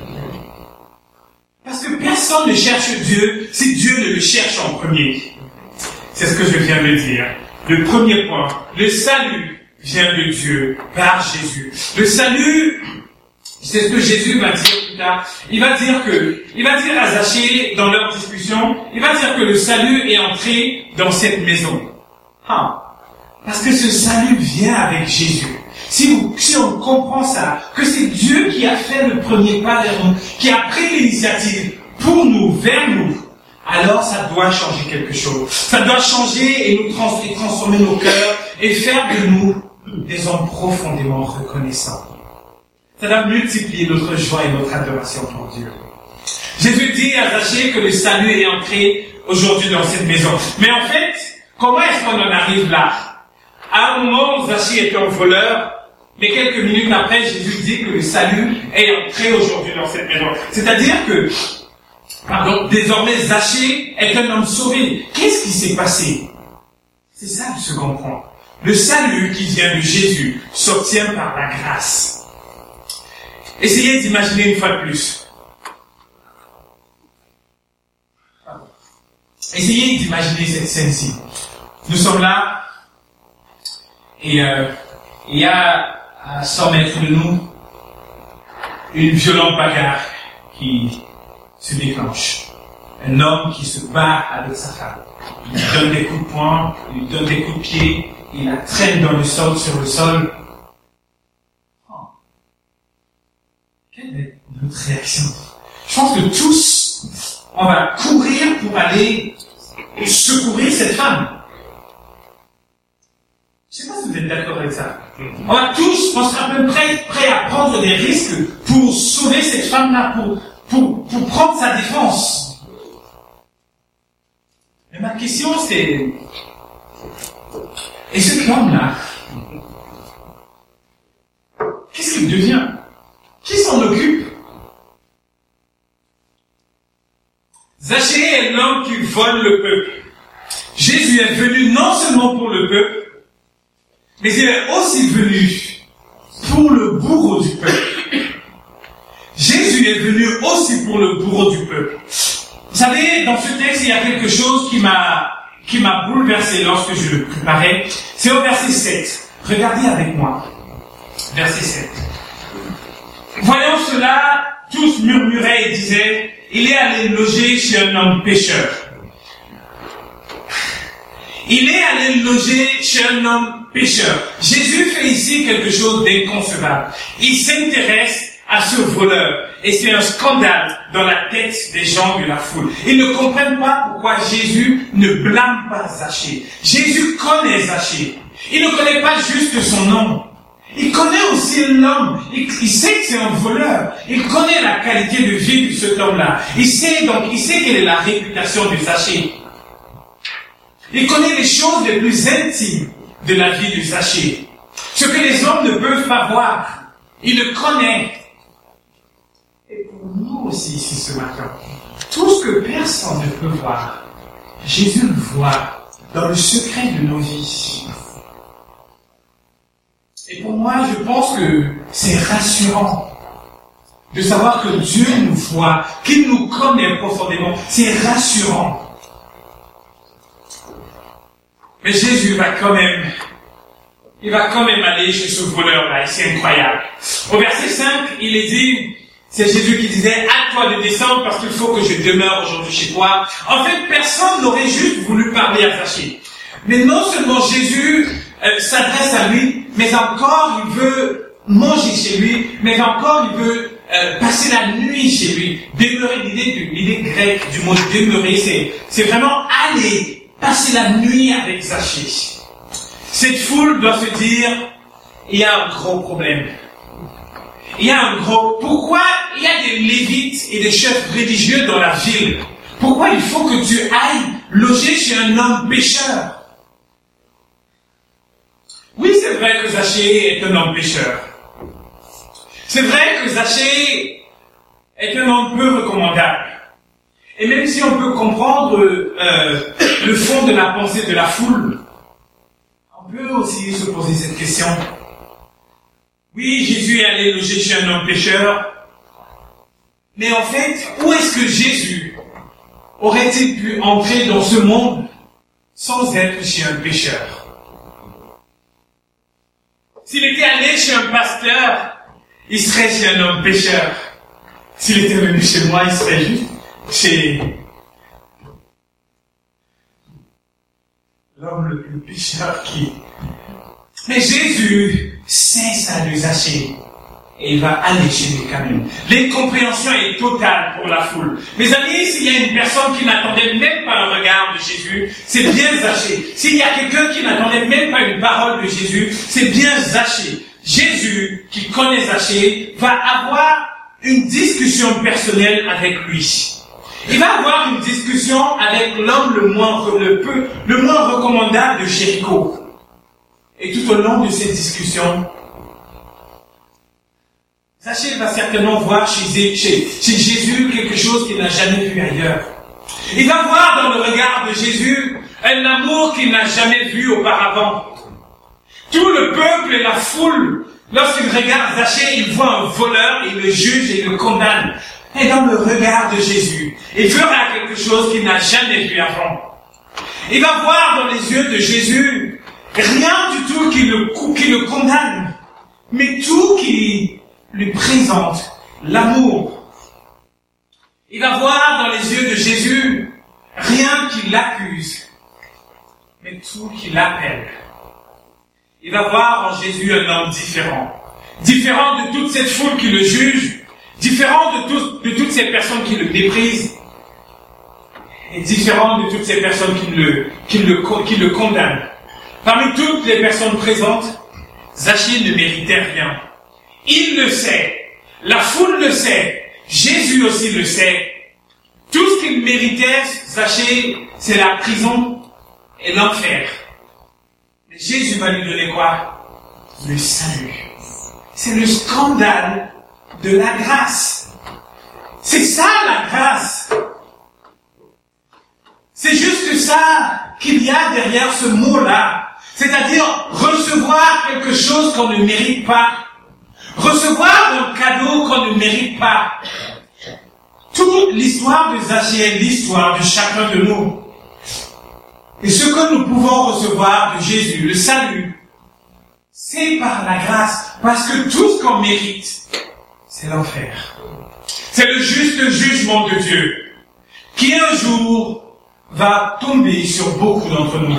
Parce que personne ne cherche Dieu si Dieu ne le cherche en premier. C'est ce que je viens de dire. Le premier point, le salut vient de Dieu par Jésus. Le salut C'est ce que Jésus va dire plus tard. Il va dire que, il va dire à Zachée, dans leur discussion, il va dire que le salut est entré dans cette maison. Ah. Parce que ce salut vient avec Jésus. Si, vous, si on comprend ça, que c'est Dieu qui a fait le premier pas vers nous, qui a pris l'initiative pour nous, vers nous, alors ça doit changer quelque chose. Ça doit changer et nous trans- et transformer nos cœurs et faire de nous des hommes profondément reconnaissants. Ça doit multiplier notre joie et notre adoration pour Dieu. Jésus dit à Zachée que le salut est entré aujourd'hui dans cette maison. Mais en fait, comment est-ce qu'on en arrive là? À un moment, Zachée était un voleur, mais quelques minutes après, Jésus dit que le salut est entré aujourd'hui dans cette maison. C'est-à-dire que, pardon, désormais Zachée est un homme sauvé. Qu'est-ce qui s'est passé? C'est ça le second point. Le salut qui vient de Jésus s'obtient par la grâce. Essayez d'imaginer une fois de plus. Essayez d'imaginer cette scène-ci. Nous sommes là, et euh, il y a à cent mètres de nous une violente bagarre qui se déclenche. Un homme qui se bat avec sa femme. Il lui donne des coups de poing, il lui donne des coups de pied, il la traîne dans le sol, sur le sol. Quelle est notre réaction? Je pense que tous, on va courir pour aller secourir cette femme. Je ne sais pas si vous êtes d'accord avec ça. On va tous, on sera à peu près prêts à prendre des risques pour sauver cette femme-là, pour, pour, pour prendre sa défense. Mais ma question c'est, et cet homme-là, qu'est-ce qu'il devient? Qui s'en occupe? Zachée est l'homme qui vole le peuple. Jésus est venu non seulement pour le peuple, mais il est aussi venu pour le bourreau du peuple. Jésus est venu aussi pour le bourreau du peuple. Vous savez, dans ce texte, il y a quelque chose qui m'a, qui m'a bouleversé lorsque je le préparais. C'est au verset sept. Regardez avec moi. Verset sept. Voyant cela, tous murmuraient et disaient, il est allé loger chez un homme pécheur. Il est allé loger chez un homme pécheur. Jésus fait ici quelque chose d'inconcevable. Il s'intéresse à ce voleur. Et c'est un scandale dans la tête des gens de la foule. Ils ne comprennent pas pourquoi Jésus ne blâme pas Zachée. Jésus connaît Zachée. Il ne connaît pas juste son nom. Il connaît aussi l'homme. Il, il sait que c'est un voleur. Il connaît la qualité de vie de cet homme-là. Il sait donc, il sait quelle est la réputation de Zachée. Il connaît les choses les plus intimes de la vie de Zachée. Ce que les hommes ne peuvent pas voir. Il le connaît. Et pour nous aussi ici ce matin, tout ce que personne ne peut voir, Jésus le voit dans le secret de nos vies. Et pour moi, je pense que c'est rassurant de savoir que Dieu nous voit, qu'il nous connaît profondément. C'est rassurant. Mais Jésus va quand même, il va quand même aller chez ce voleur-là, et c'est incroyable. Au verset cinq, il est dit, c'est Jésus qui disait, hâte-toi de descendre parce qu'il faut que je demeure aujourd'hui chez toi. En fait, personne n'aurait juste voulu parler à Zachée. Mais non seulement Jésus euh, s'adresse à lui, mais encore il veut manger chez lui, mais encore il veut euh, passer la nuit chez lui. Demeurer, l'idée, du, l'idée grecque du mot demeurer, c'est, c'est vraiment aller passer la nuit avec Zachée. Cette foule doit se dire, il y a un gros problème. Il y a un gros... Pourquoi il y a des lévites et des chefs religieux dans la ville? Pourquoi il faut que tu ailles loger chez un homme pécheur? Oui, c'est vrai que Zachée est un homme pécheur. C'est vrai que Zachée est un homme peu recommandable. Et même si on peut comprendre euh, le fond de la pensée de la foule, on peut aussi se poser cette question. Oui, Jésus est allé loger chez un homme pécheur, mais en fait, où est-ce que Jésus aurait-il pu entrer dans ce monde sans être chez un pécheur? S'il était allé chez un pasteur, il serait chez un homme pécheur. S'il était venu chez moi, il serait juste chez l'homme le plus pécheur qui... Mais Jésus s'installe de Zachée et il va aller chez lui quand même. L'incompréhension est totale pour la foule. Mes amis, s'il y a une personne qui n'attendait même pas le regard de Jésus, c'est bien Zachée. S'il y a quelqu'un qui n'attendait même pas une parole de Jésus, c'est bien Zachée. Jésus, qui connaît Zachée, va avoir une discussion personnelle avec lui. Il va avoir une discussion avec l'homme le moins, le peu, le moins recommandable de Jéricho. Et tout au long de cette discussion, Zachée va certainement voir chez, chez, chez Jésus quelque chose qu'il n'a jamais vu ailleurs. Il va voir dans le regard de Jésus un amour qu'il n'a jamais vu auparavant. Tout le peuple et la foule, lorsqu'il regarde Zachée, il voit un voleur, il le juge et il le condamne. Et dans le regard de Jésus, il fera quelque chose qu'il n'a jamais vu avant. Il va voir dans les yeux de Jésus rien du tout qui le, qui le condamne, mais tout qui lui présente l'amour. Il va voir dans les yeux de Jésus rien qui l'accuse, mais tout qui l'appelle. Il va voir en Jésus un homme différent. Différent de toute cette foule qui le juge, différent de, tout, de toutes ces personnes qui le méprisent, et différent de toutes ces personnes qui le, qui le, qui le condamnent. Parmi toutes les personnes présentes, Zachée ne méritait rien. Il le sait. La foule le sait. Jésus aussi le sait. Tout ce qu'il méritait, Zachée, c'est la prison et l'enfer. Mais Jésus va lui donner quoi? Le salut. C'est le scandale de la grâce. C'est ça la grâce. C'est juste ça qu'il y a derrière ce mot-là. C'est-à-dire recevoir quelque chose qu'on ne mérite pas. Recevoir un cadeau qu'on ne mérite pas. Toute l'histoire de Zachée est l'histoire de chacun de nous. Et ce que nous pouvons recevoir de Jésus, le salut, c'est par la grâce. Parce que tout ce qu'on mérite, c'est l'enfer. C'est le juste jugement de Dieu qui un jour va tomber sur beaucoup d'entre nous.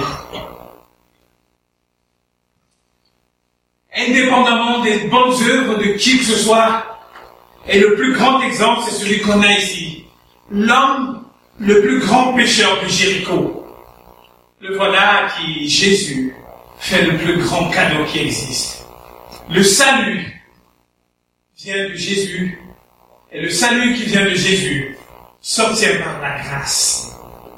Indépendamment des bonnes œuvres de qui que ce soit, et le plus grand exemple, c'est celui qu'on a ici. L'homme le plus grand pécheur de Jéricho. Le voilà qui, Jésus, fait le plus grand cadeau qui existe. Le salut vient de Jésus, et le salut qui vient de Jésus s'obtient par la grâce.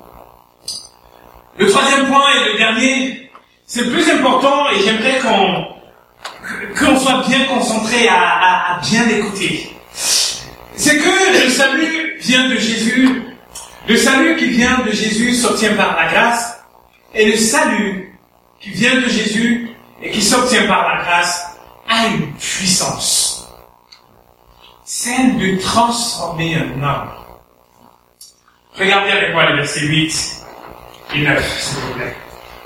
Le troisième point et le dernier, c'est le plus important, et j'aimerais qu'on qu'on soit bien concentré à, à, à bien écouter. C'est que le salut vient de Jésus. Le salut qui vient de Jésus s'obtient par la grâce. Et le salut qui vient de Jésus et qui s'obtient par la grâce a une puissance. Celle de transformer un homme. Regardez avec moi les versets huit et neuf, s'il vous plaît.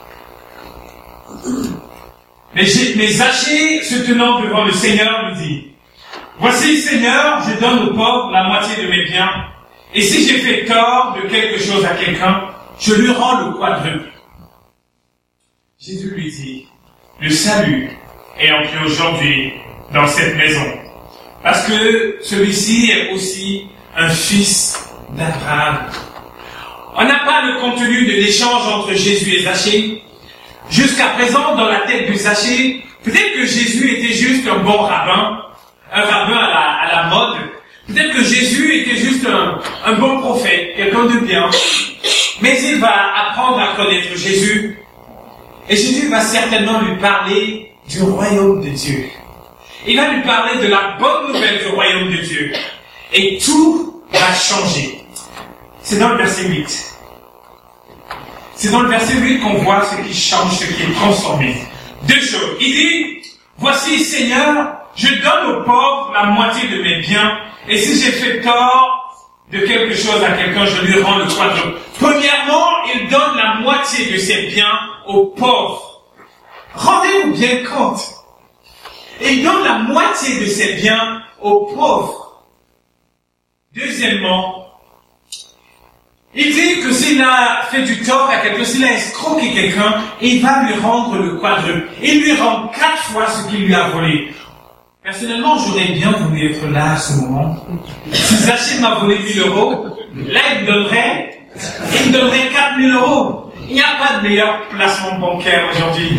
Mais, mais Zachée, se tenant devant le Seigneur, lui dit, « Voici, Seigneur, je donne aux pauvres la moitié de mes biens, et si j'ai fait tort de quelque chose à quelqu'un, je lui rends le quadruple. » Jésus lui dit, « Le salut est entré aujourd'hui dans cette maison, parce que celui-ci est aussi un fils d'Abraham. » On n'a pas le contenu de l'échange entre Jésus et Zachée. Jusqu'à présent, dans la tête de Zachée, peut-être que Jésus était juste un bon rabbin, un rabbin à la, à la mode. Peut-être que Jésus était juste un, un bon prophète, quelqu'un de bien. Mais il va apprendre à connaître Jésus. Et Jésus va certainement lui parler du royaume de Dieu. Il va lui parler de la bonne nouvelle du royaume de Dieu. Et tout va changer. C'est dans le verset huit. C'est dans le verset huit qu'on voit ce qui change, ce qui est transformé. Deux choses. Il dit, « Voici, Seigneur, je donne aux pauvres la moitié de mes biens, et si j'ai fait tort de quelque chose à quelqu'un, je lui rends le quadruple. » Premièrement, il donne la moitié de ses biens aux pauvres. Rendez-vous bien compte. et il donne la moitié de ses biens aux pauvres. Deuxièmement, il dit que s'il a fait du tort à quelqu'un, s'il a escroqué quelqu'un, il va lui rendre le quadruple. Il lui rend quatre fois ce qu'il lui a volé. Personnellement, j'aurais bien voulu être là à ce moment. Si Zachée m'a volé mille euros, là, il me donnerait, il me donnerait quatre mille euros. Il n'y a pas de meilleur placement bancaire aujourd'hui.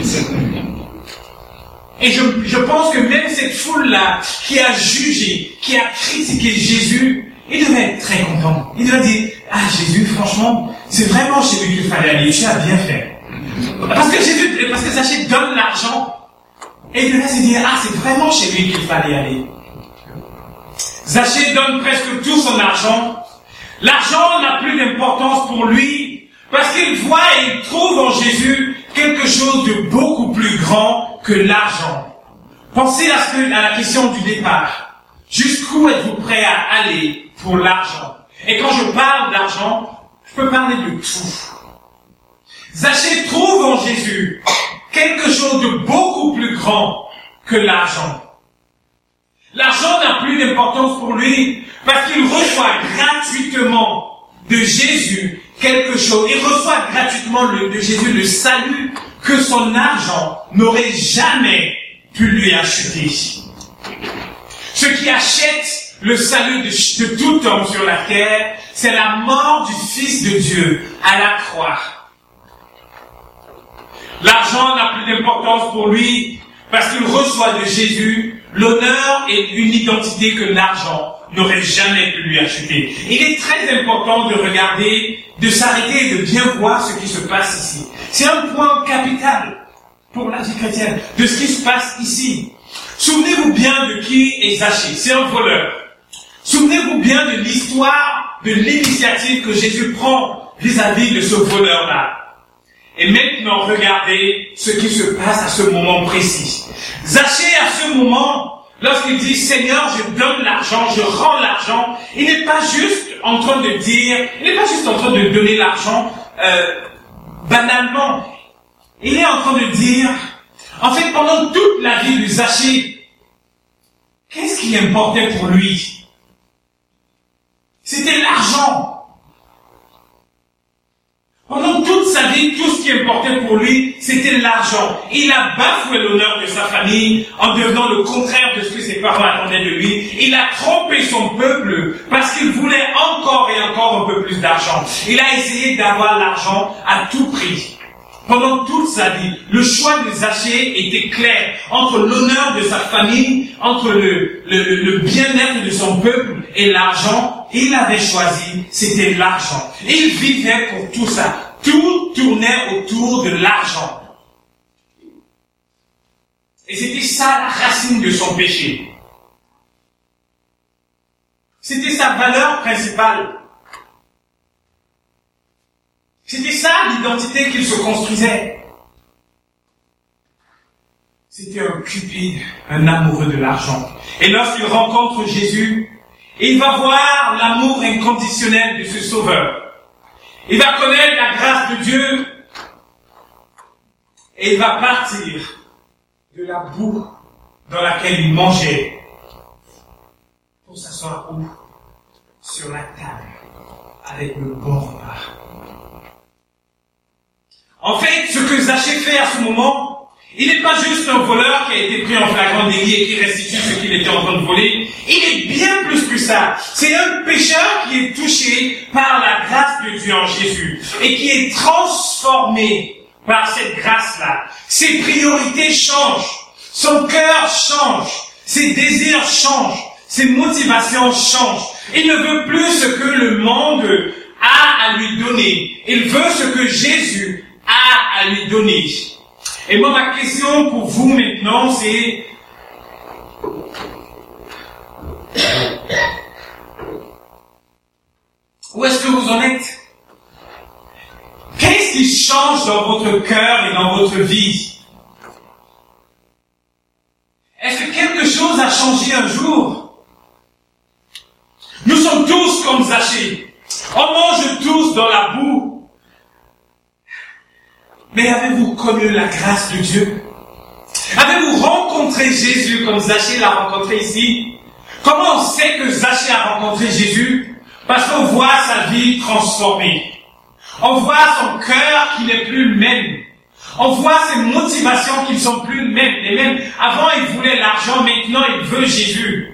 Et je, je pense que même cette foule-là, qui a jugé, qui a critiqué Jésus, il devait être très content. Il devait dire, ah Jésus, franchement, c'est vraiment chez lui qu'il fallait aller, tu as bien fait. Parce que Jésus, parce que Zachée donne l'argent, et il devait se dire, ah c'est vraiment chez lui qu'il fallait aller. Zachée donne presque tout son argent. L'argent n'a plus d'importance pour lui, parce qu'il voit et il trouve en Jésus quelque chose de beaucoup plus grand que l'argent. Pensez à, ce que, à la question du départ. Jusqu'où êtes-vous prêt à aller pour l'argent? Et quand je parle d'argent, je peux parler de tout. Zachée trouve en Jésus quelque chose de beaucoup plus grand que l'argent. L'argent n'a plus d'importance pour lui parce qu'il reçoit gratuitement de Jésus quelque chose. Il reçoit gratuitement le, de Jésus le salut que son argent n'aurait jamais pu lui acheter. Ce qui achète le salut de, de tout homme sur la terre, c'est la mort du Fils de Dieu à la croix. L'argent n'a plus d'importance pour lui parce qu'il reçoit de Jésus l'honneur et une identité que l'argent n'aurait jamais pu lui acheter. Il est très important de regarder, de s'arrêter et de bien voir ce qui se passe ici. C'est un point capital pour la vie chrétienne, de ce qui se passe ici. Souvenez-vous bien de qui est Zachée. C'est un voleur. Souvenez-vous bien de l'histoire, de l'initiative que Jésus prend vis-à-vis de ce voleur-là. Et maintenant, regardez ce qui se passe à ce moment précis. Zachée, à ce moment, lorsqu'il dit « Seigneur, je donne l'argent, je rends l'argent », il n'est pas juste en train de dire, il n'est pas juste en train de donner l'argent euh, banalement. Il est en train de dire, en fait, pendant toute la vie de Zachée, qu'est-ce qui importait pour lui? C'était l'argent. Pendant toute sa vie, tout ce qui importait pour lui, c'était l'argent. Il a bafoué l'honneur de sa famille en devenant le contraire de ce que ses parents attendaient de lui. Il a trompé son peuple parce qu'il voulait encore et encore un peu plus d'argent. Il a essayé d'avoir l'argent à tout prix. Pendant toute sa vie, le choix de Zachée était clair entre l'honneur de sa famille, entre le, le, le bien-être de son peuple et l'argent. Il avait choisi, c'était l'argent. Il vivait pour tout ça. Tout tournait autour de l'argent. Et c'était ça la racine de son péché. C'était sa valeur principale. C'était ça l'identité qu'il se construisait. C'était un cupide, un amoureux de l'argent. Et lorsqu'il rencontre Jésus, il va voir l'amour inconditionnel de ce Sauveur. Il va connaître la grâce de Dieu et il va partir de la boue dans laquelle il mangeait pour s'asseoir où? Sur la table avec le bon repas. En fait, ce que Zachée fait à ce moment, il n'est pas juste un voleur qui a été pris en flagrant délit et qui restitue ce qu'il était en train de voler. Il est bien plus que ça. C'est un pécheur qui est touché par la grâce de Dieu en Jésus et qui est transformé par cette grâce-là. Ses priorités changent. Son cœur change. Ses désirs changent. Ses motivations changent. Il ne veut plus ce que le monde a à lui donner. Il veut ce que Jésus a à lui donner. Et moi, ma question pour vous maintenant, c'est où est-ce que vous en êtes? Qu'est-ce qui change dans votre cœur et dans votre vie? Est-ce que quelque chose a changé un jour? Nous sommes tous comme Zachée. On mange tous dans la boue. Mais avez-vous connu la grâce de Dieu? Avez-vous rencontré Jésus comme Zachée l'a rencontré ici? Comment on sait que Zachée a rencontré Jésus? Parce qu'on voit sa vie transformée. On voit son cœur qui n'est plus le même. On voit ses motivations qui ne sont plus les mêmes. Les mêmes. Avant, il voulait l'argent, maintenant, il veut Jésus.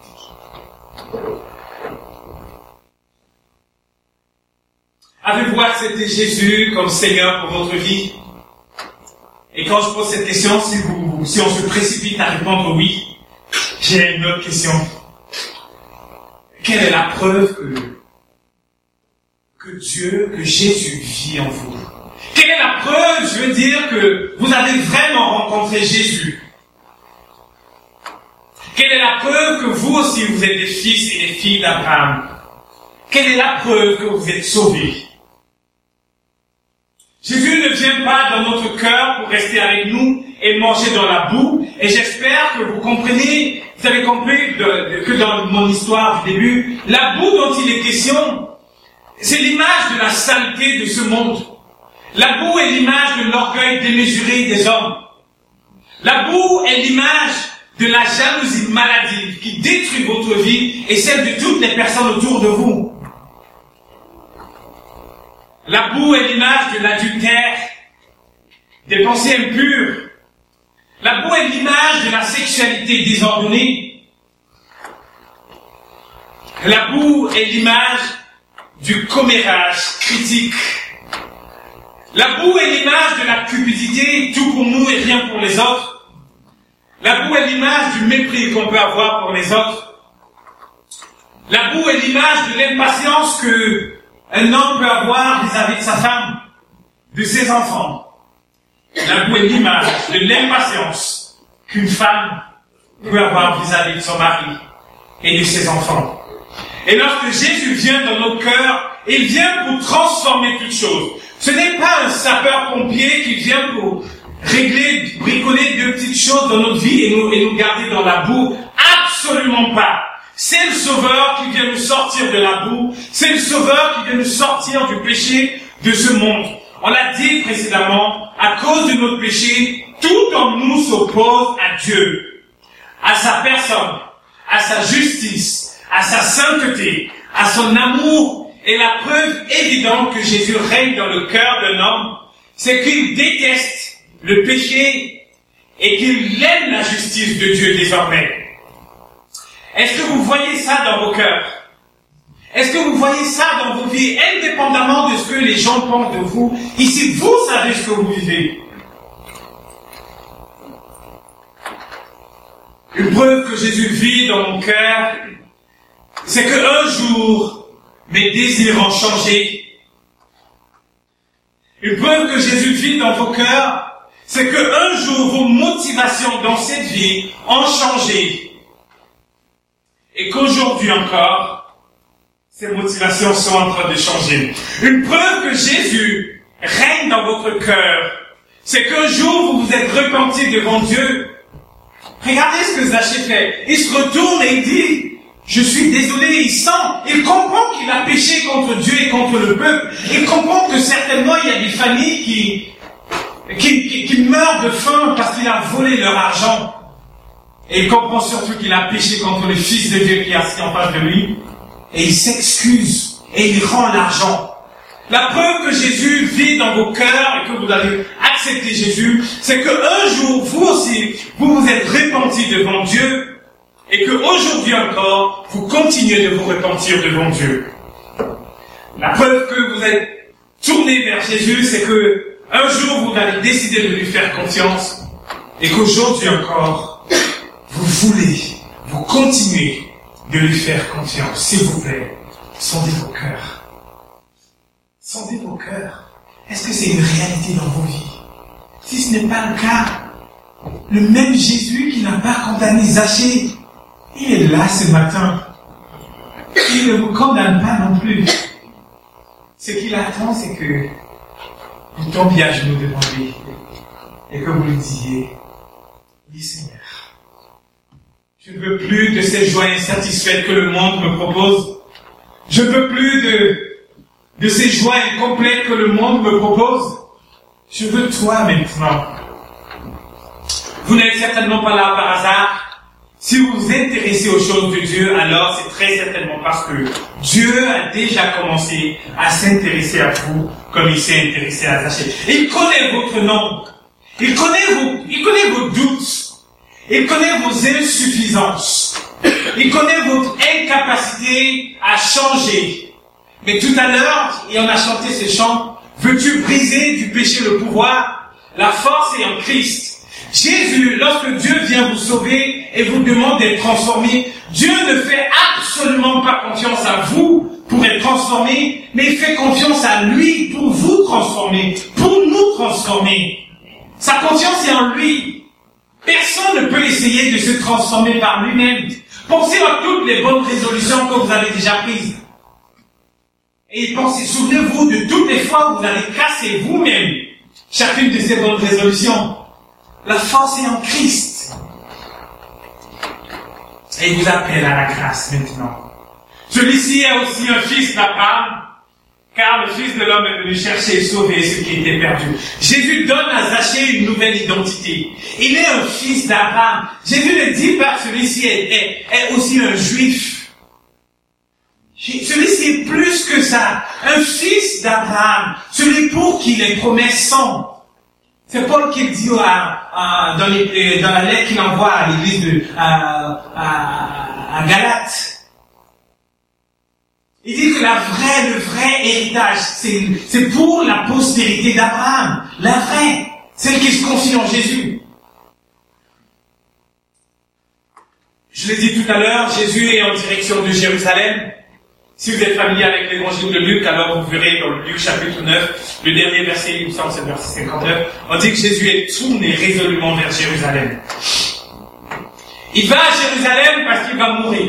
Avez-vous accepté Jésus comme Seigneur pour votre vie? Et quand je pose cette question, si, vous, si on se précipite à répondre oui, j'ai une autre question. Quelle est la preuve que, que Dieu, que Jésus vit en vous? Quelle est la preuve, je veux dire, que vous avez vraiment rencontré Jésus? Quelle est la preuve que vous aussi, vous êtes des fils et des filles d'Abraham? Quelle est la preuve que vous êtes sauvés? Jésus ne vient pas dans notre cœur pour rester avec nous et manger dans la boue. Et j'espère que vous comprenez, vous avez compris de, de, que dans mon histoire du début, la boue dont il est question, c'est l'image de la saleté de ce monde. La boue est l'image de l'orgueil démesuré des hommes. La boue est l'image de la jalousie maladive qui détruit votre vie et celle de toutes les personnes autour de vous. La boue est l'image de l'adultère, des pensées impures. La boue est l'image de la sexualité désordonnée. La boue est l'image du commérage critique. La boue est l'image de la cupidité, tout pour nous et rien pour les autres. La boue est l'image du mépris qu'on peut avoir pour les autres. La boue est l'image de l'impatience que un homme peut avoir vis-à-vis de sa femme, de ses enfants. La boue est l'image de l'impatience qu'une femme peut avoir vis-à-vis de son mari et de ses enfants. Et lorsque Jésus vient dans nos cœurs, il vient pour transformer toutes choses. Ce n'est pas un sapeur-pompier qui vient pour régler, bricoler deux petites choses dans notre vie et nous, et nous garder dans la boue. Absolument pas. C'est le Sauveur qui vient nous sortir de la boue. C'est le Sauveur qui vient nous sortir du péché de ce monde. On l'a dit précédemment, à cause de notre péché, tout en nous s'oppose à Dieu, à sa personne, à sa justice, à sa sainteté, à son amour. Et la preuve évidente que Jésus règne dans le cœur d'un homme, c'est qu'il déteste le péché et qu'il aime la justice de Dieu désormais. Est-ce que vous voyez ça dans vos cœurs? Est-ce que vous voyez ça dans vos vies, indépendamment de ce que les gens pensent de vous? Ici, vous savez ce que vous vivez. Une preuve que Jésus vit dans mon cœur, c'est qu'un jour, mes désirs ont changé. Une preuve que Jésus vit dans vos cœurs, c'est qu'un jour, vos motivations dans cette vie ont changé. Et qu'aujourd'hui encore, ces motivations sont en train de changer. Une preuve que Jésus règne dans votre cœur, c'est qu'un jour vous vous êtes repenti devant Dieu. Regardez ce que Zachée fait. Il se retourne et il dit, je suis désolé, il sent, il comprend qu'il a péché contre Dieu et contre le peuple. Il comprend que certainement il y a des familles qui, qui, qui, qui meurent de faim parce qu'il a volé leur argent. Et il comprend surtout qu'il a péché contre le Fils de Dieu qui est assis en face de lui. Et il s'excuse. Et il rend l'argent. La preuve que Jésus vit dans vos cœurs et que vous avez accepté Jésus, c'est qu'un jour, vous aussi, vous vous êtes repentis devant Dieu. Et qu'aujourd'hui encore, vous continuez de vous repentir devant Dieu. La preuve que vous êtes tourné vers Jésus, c'est que un jour, vous avez décidé de lui faire confiance. Et qu'aujourd'hui encore, vous voulez, vous continuez de lui faire confiance. S'il vous plaît, sondez vos cœurs. Sondez vos cœurs. Est-ce que c'est une réalité dans vos vies? Si ce n'est pas le cas, le même Jésus qui n'a pas condamné Zachée, il est là ce matin. Il ne vous condamne pas non plus. Ce qu'il attend, c'est que vous tombiez à genoux devant lui et que vous lui disiez, oui Seigneur, je ne veux plus de ces joies insatisfaites que le monde me propose. Je ne veux plus de, de ces joies incomplètes que le monde me propose. Je veux toi maintenant. Vous n'êtes certainement pas là par hasard. Si vous vous intéressez aux choses de Dieu, alors c'est très certainement parce que Dieu a déjà commencé à s'intéresser à vous comme il s'est intéressé à Zachée. Il connaît votre nom. Il connaît vos, il connaît vos doutes. Il connaît vos insuffisances. Il connaît votre incapacité à changer. Mais tout à l'heure, et on a chanté ce chant, veux-tu briser du péché le pouvoir? La force est en Christ. Jésus, lorsque Dieu vient vous sauver et vous demande d'être transformé, Dieu ne fait absolument pas confiance à vous pour être transformé, mais il fait confiance à lui pour vous transformer, pour nous transformer. Sa confiance est en lui. Personne ne peut essayer de se transformer par lui-même. Pensez à toutes les bonnes résolutions que vous avez déjà prises. Et pensez, souvenez-vous de toutes les fois où vous avez cassé vous-même chacune de ces bonnes résolutions. La force est en Christ. Et il vous appelle à la grâce maintenant. Celui-ci est aussi un fils d'Abraham, car le Fils de l'homme est venu chercher et sauver ce qui était perdu. Jésus donne à Zachée une nouvelle identité. Il est un fils d'Abraham. Jésus le dit par celui-ci est, est, est aussi un juif. Celui-ci est plus que ça. Un fils d'Abraham. Celui pour qui les promesses sont. C'est Paul qui dit à, à, dans, les, dans la lettre qu'il envoie à l'église de à, à, à Galate. Il dit que la vraie, le vrai héritage, c'est, c'est pour la postérité d'Abraham. La vraie, celle qui se confie en Jésus. Je l'ai dit tout à l'heure, Jésus est en direction de Jérusalem. Si vous êtes familier avec l'évangile de Luc, alors vous verrez dans Luc chapitre neuf, le dernier verset, il me semble, c'est le verset cinquante-neuf, on dit que Jésus est tourné résolument vers Jérusalem. Il va à Jérusalem parce qu'il va mourir.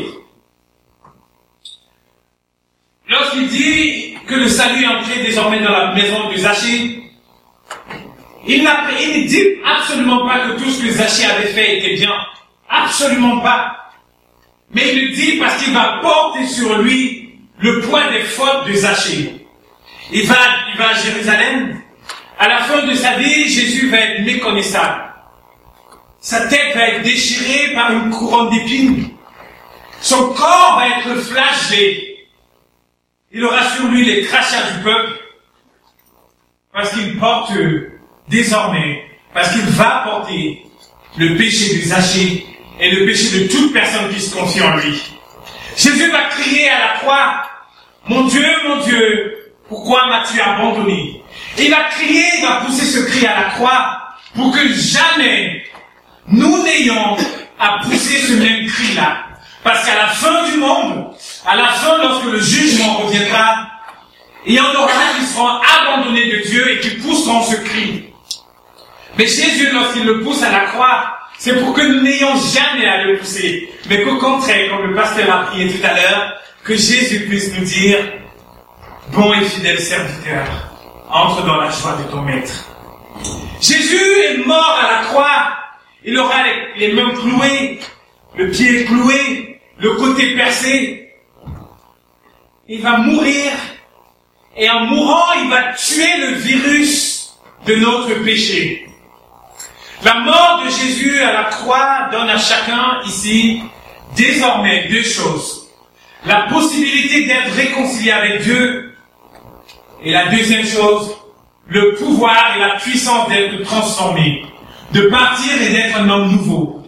Lorsqu'il dit que le salut est entré désormais dans la maison de Zachée, il, n'a, il ne dit absolument pas que tout ce que Zachée avait fait était bien. Absolument pas. Mais il le dit parce qu'il va porter sur lui le poids des fautes de Zachée. Il va, il va à Jérusalem. À la fin de sa vie, Jésus va être méconnaissable. Sa tête va être déchirée par une couronne d'épines. Son corps va être flagellé. Il aura sur lui les crachats du peuple, parce qu'il porte désormais, parce qu'il va porter le péché de Zachée et le péché de toute personne qui se confie en lui. Jésus va crier à la croix, « Mon Dieu, mon Dieu, pourquoi m'as-tu abandonné ?» Il va crier, il va pousser ce cri à la croix pour que jamais nous n'ayons à pousser ce même cri-là. Parce qu'à la fin du monde, à la fin, lorsque le jugement reviendra, il y en aura qui seront abandonnés de Dieu et qui pousseront ce cri. Mais Jésus, lorsqu'il le pousse à la croix, c'est pour que nous n'ayons jamais à le pousser, mais qu'au contraire, comme le pasteur a prié tout à l'heure, que Jésus puisse nous dire, bon et fidèle serviteur, entre dans la joie de ton maître. Jésus est mort à la croix, il aura les, les mains clouées, le pied cloué, le côté percé. Il va mourir, et en mourant, il va tuer le virus de notre péché. La mort de Jésus à la croix donne à chacun ici, désormais, deux choses. La possibilité d'être réconcilié avec Dieu, et la deuxième chose, le pouvoir et la puissance d'être transformé, de partir et d'être un homme nouveau.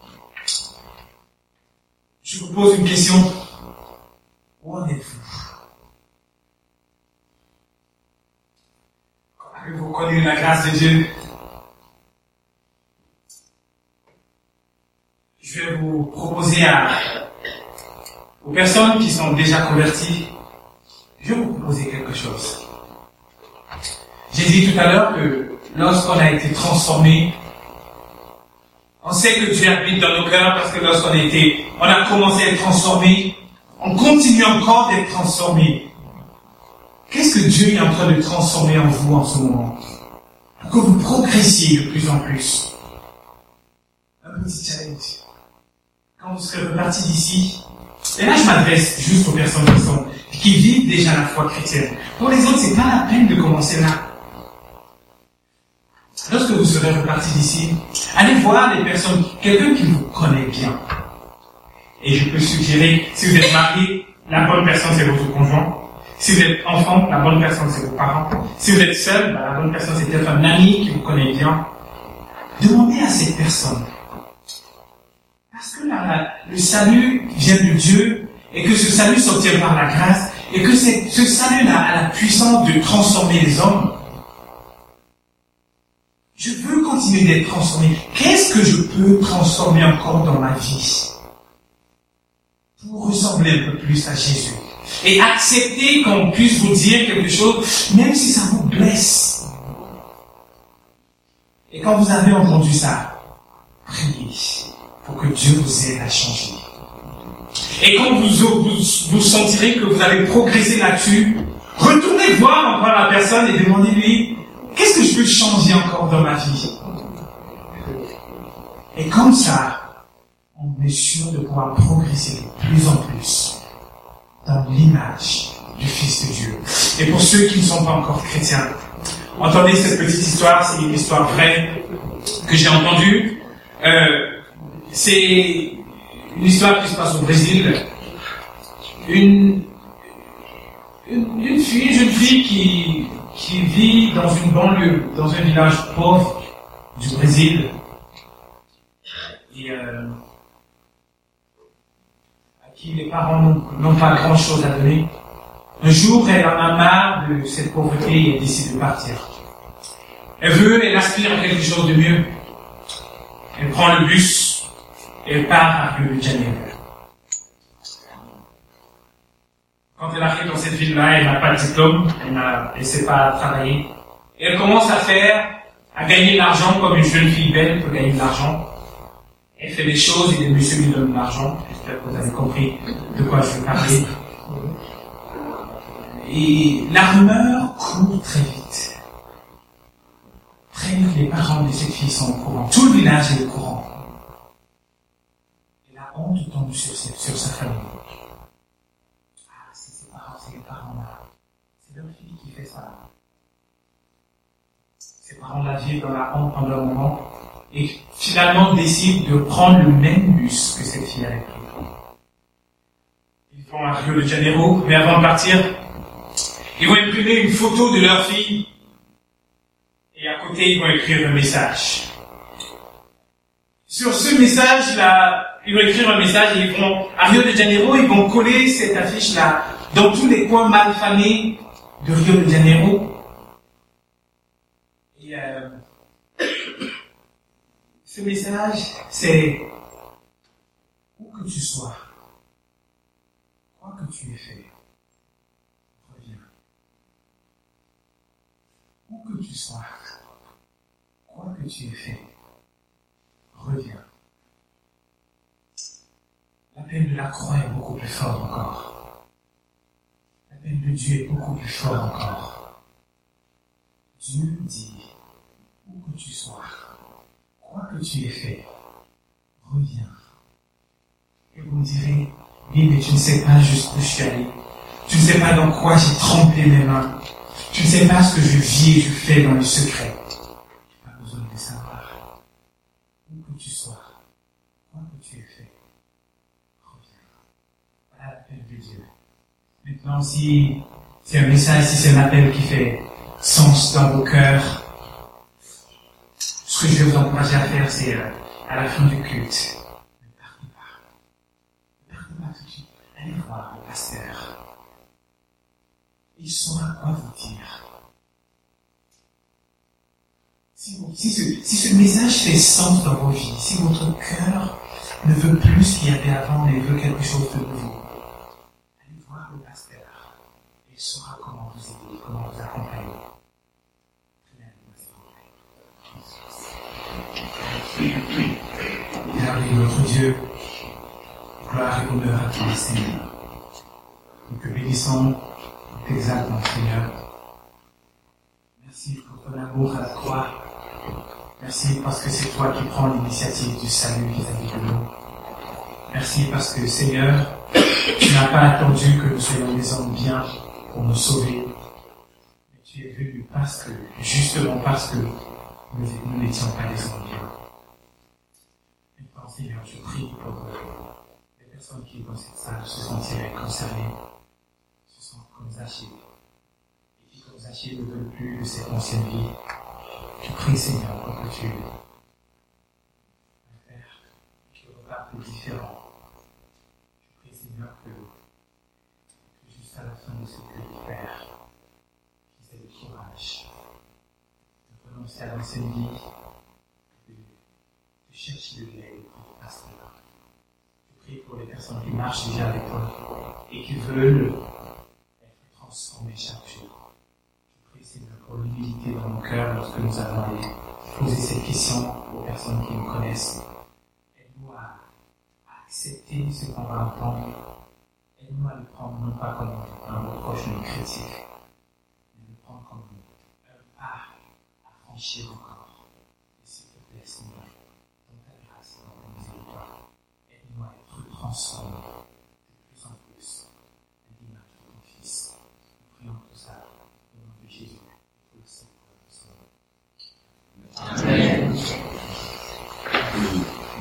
Je vous pose une question. Où en êtes-vous? Avez-vous connu la grâce de Dieu? Je vais vous proposer à, aux personnes qui sont déjà converties, je vais vous proposer quelque chose. J'ai dit tout à l'heure que lorsqu'on a été transformé, on sait que Dieu habite dans nos cœurs parce que lorsqu'on a été, on a commencé à être transformé, on continue encore d'être transformé. Qu'est-ce que Dieu est en train de transformer en vous en ce moment? Pour que vous progressiez de plus en plus. Un petit challenge. Quand vous serez repartis d'ici, et là je m'adresse juste aux personnes qui sont, qui vivent déjà la foi chrétienne. Pour les autres, c'est pas la peine de commencer là. lorsque vous serez reparti d'ici, allez voir les personnes, quelqu'un qui vous connaît bien. Et je peux suggérer, si vous êtes marié, la bonne personne c'est votre conjoint. Si vous êtes enfant, la bonne personne c'est vos parents. Si vous êtes seul, bah, la bonne personne c'est peut-être un ami qui vous connaît bien. Demandez à cette personne. Parce que la, le salut vient de Dieu, et que ce salut s'obtient par la grâce, et que c'est, ce salut a la puissance de transformer les hommes. Je veux continuer d'être transformé. Qu'est-ce que je peux transformer encore dans ma vie pour ressembler un peu plus à Jésus? Et accepter qu'on puisse vous dire quelque chose, même si ça vous blesse. Et quand vous avez entendu ça, priez pour que Dieu vous aide à changer. Et quand vous, vous, vous sentirez que vous avez progressé là-dessus, retournez voir encore la personne et demandez-lui, qu'est-ce que je peux changer encore dans ma vie? Et comme ça, on est sûr de pouvoir progresser de plus en plus dans l'image du Fils de Dieu. Et pour ceux qui ne sont pas encore chrétiens, entendez cette petite histoire, c'est une histoire vraie que j'ai entendue. Euh, c'est une histoire qui se passe au Brésil. Une, une, une fille, une jeune fille qui, qui vit dans une banlieue, dans un village pauvre du Brésil. Et euh, à qui les parents n'ont, n'ont pas grand chose à donner. Un jour, elle en a marre de cette pauvreté et elle décide de partir. Elle veut, elle aspire à quelque chose de mieux. Elle prend le bus et elle part à Rio de Janeiro. Quand elle arrive dans cette ville-là, elle n'a pas de diplôme, elle ne sait pas travailler. Et elle commence à faire, à gagner de l'argent comme une jeune fille belle peut gagner de l'argent. Elle fait des choses et des messieurs lui donnent de l'argent. J'espère que vous avez compris de quoi je veux parler. Et la rumeur court très vite. Très vite, les parents de cette fille sont au courant. Tout le village est au courant. Et la honte tombe sur, sur sa famille. Ah, c'est ses parents, c'est les parents-là. C'est leur fille qui fait ça. Ses parents la vivent dans la honte pendant un moment. Et finalement décident de prendre le même bus que cette fille avait pris. Ils vont à Rio de Janeiro, mais avant de partir, ils vont imprimer une photo de leur fille et à côté ils vont écrire un message. Sur ce message-là, ils vont écrire un message et ils vont, à Rio de Janeiro, ils vont coller cette affiche-là dans tous les coins malfamés de Rio de Janeiro. Et euh, ce message, c'est où que tu sois, quoi que tu aies fait, reviens. Où que tu sois, quoi que tu aies fait, reviens. L'appel de la croix est beaucoup plus fort encore. L'appel de Dieu est beaucoup plus fort encore. Dieu dit, où que tu sois, quoi que tu aies fait, reviens. Et vous me direz, oui, mais tu ne sais pas jusqu'où je suis allé. Tu ne sais pas dans quoi j'ai trempé mes mains. Tu ne sais pas ce que je vis et je fais dans le secret. Tu n'as pas besoin de savoir. Où que tu sois, quoi que tu aies fait, reviens. Voilà l'appel de Dieu. Maintenant, si c'est un message, si c'est un appel qui fait sens dans vos cœurs, ce que je vais vous encourager à faire, c'est euh, à la fin du culte, ne partez pas. Ne partez pas tout de suite. Allez voir le pasteur. Il saura quoi vous dire. Si, vous, si, ce, si ce message fait sens dans vos vies, si votre cœur ne veut plus ce qu'il y avait avant, mais veut quelque chose de nouveau, allez voir le pasteur. Il saura comment vous aider, comment vous accompagner. Père et notre Dieu, gloire et honneur à toi, Seigneur. Nous te bénissons, nous t'exaltons, Seigneur. Merci pour ton amour à la croix. Merci parce que c'est toi qui prends l'initiative du salut vis-à-vis de nous. Merci parce que, Seigneur, tu n'as pas attendu que nous soyons des hommes bien pour nous sauver. Mais tu es venu parce que, justement parce que nous, nous n'étions pas descendus. Maintenant, Seigneur, je prie pour euh, les personnes qui dans cette salle se sentiraient concernées, se sentent comme Zachée, et qui comme Zachée ne veulent plus de cette ancienne vie. Je prie, Seigneur, pour que tu faire que le repas plus différent. Je prie, Seigneur, que, que juste à la fin de ce culte, Père, qu'ils aient le courage de renoncer à l'ancienne vie, de, de chercher de l'aide pour passer là. Je prie pour les personnes qui marchent déjà avec toi et qui veulent être transformées chaque jour. Je prie, Seigneur, pour l'humilité dans nos cœurs lorsque nous allons aller poser ces questions aux personnes qui nous connaissent. Aide-nous à, à accepter ce qu'on va entendre. Aide-nous à le prendre non pas comme un reproche ou une critique, mais le prendre comme un pas à franchir encore. Et s'il te plaît, Seigneur, dans ta grâce, dans ta miséricorde, aide-nous à être transformés de plus en plus à l'image de ton Fils. Nous prions tout ça au nom de Jésus.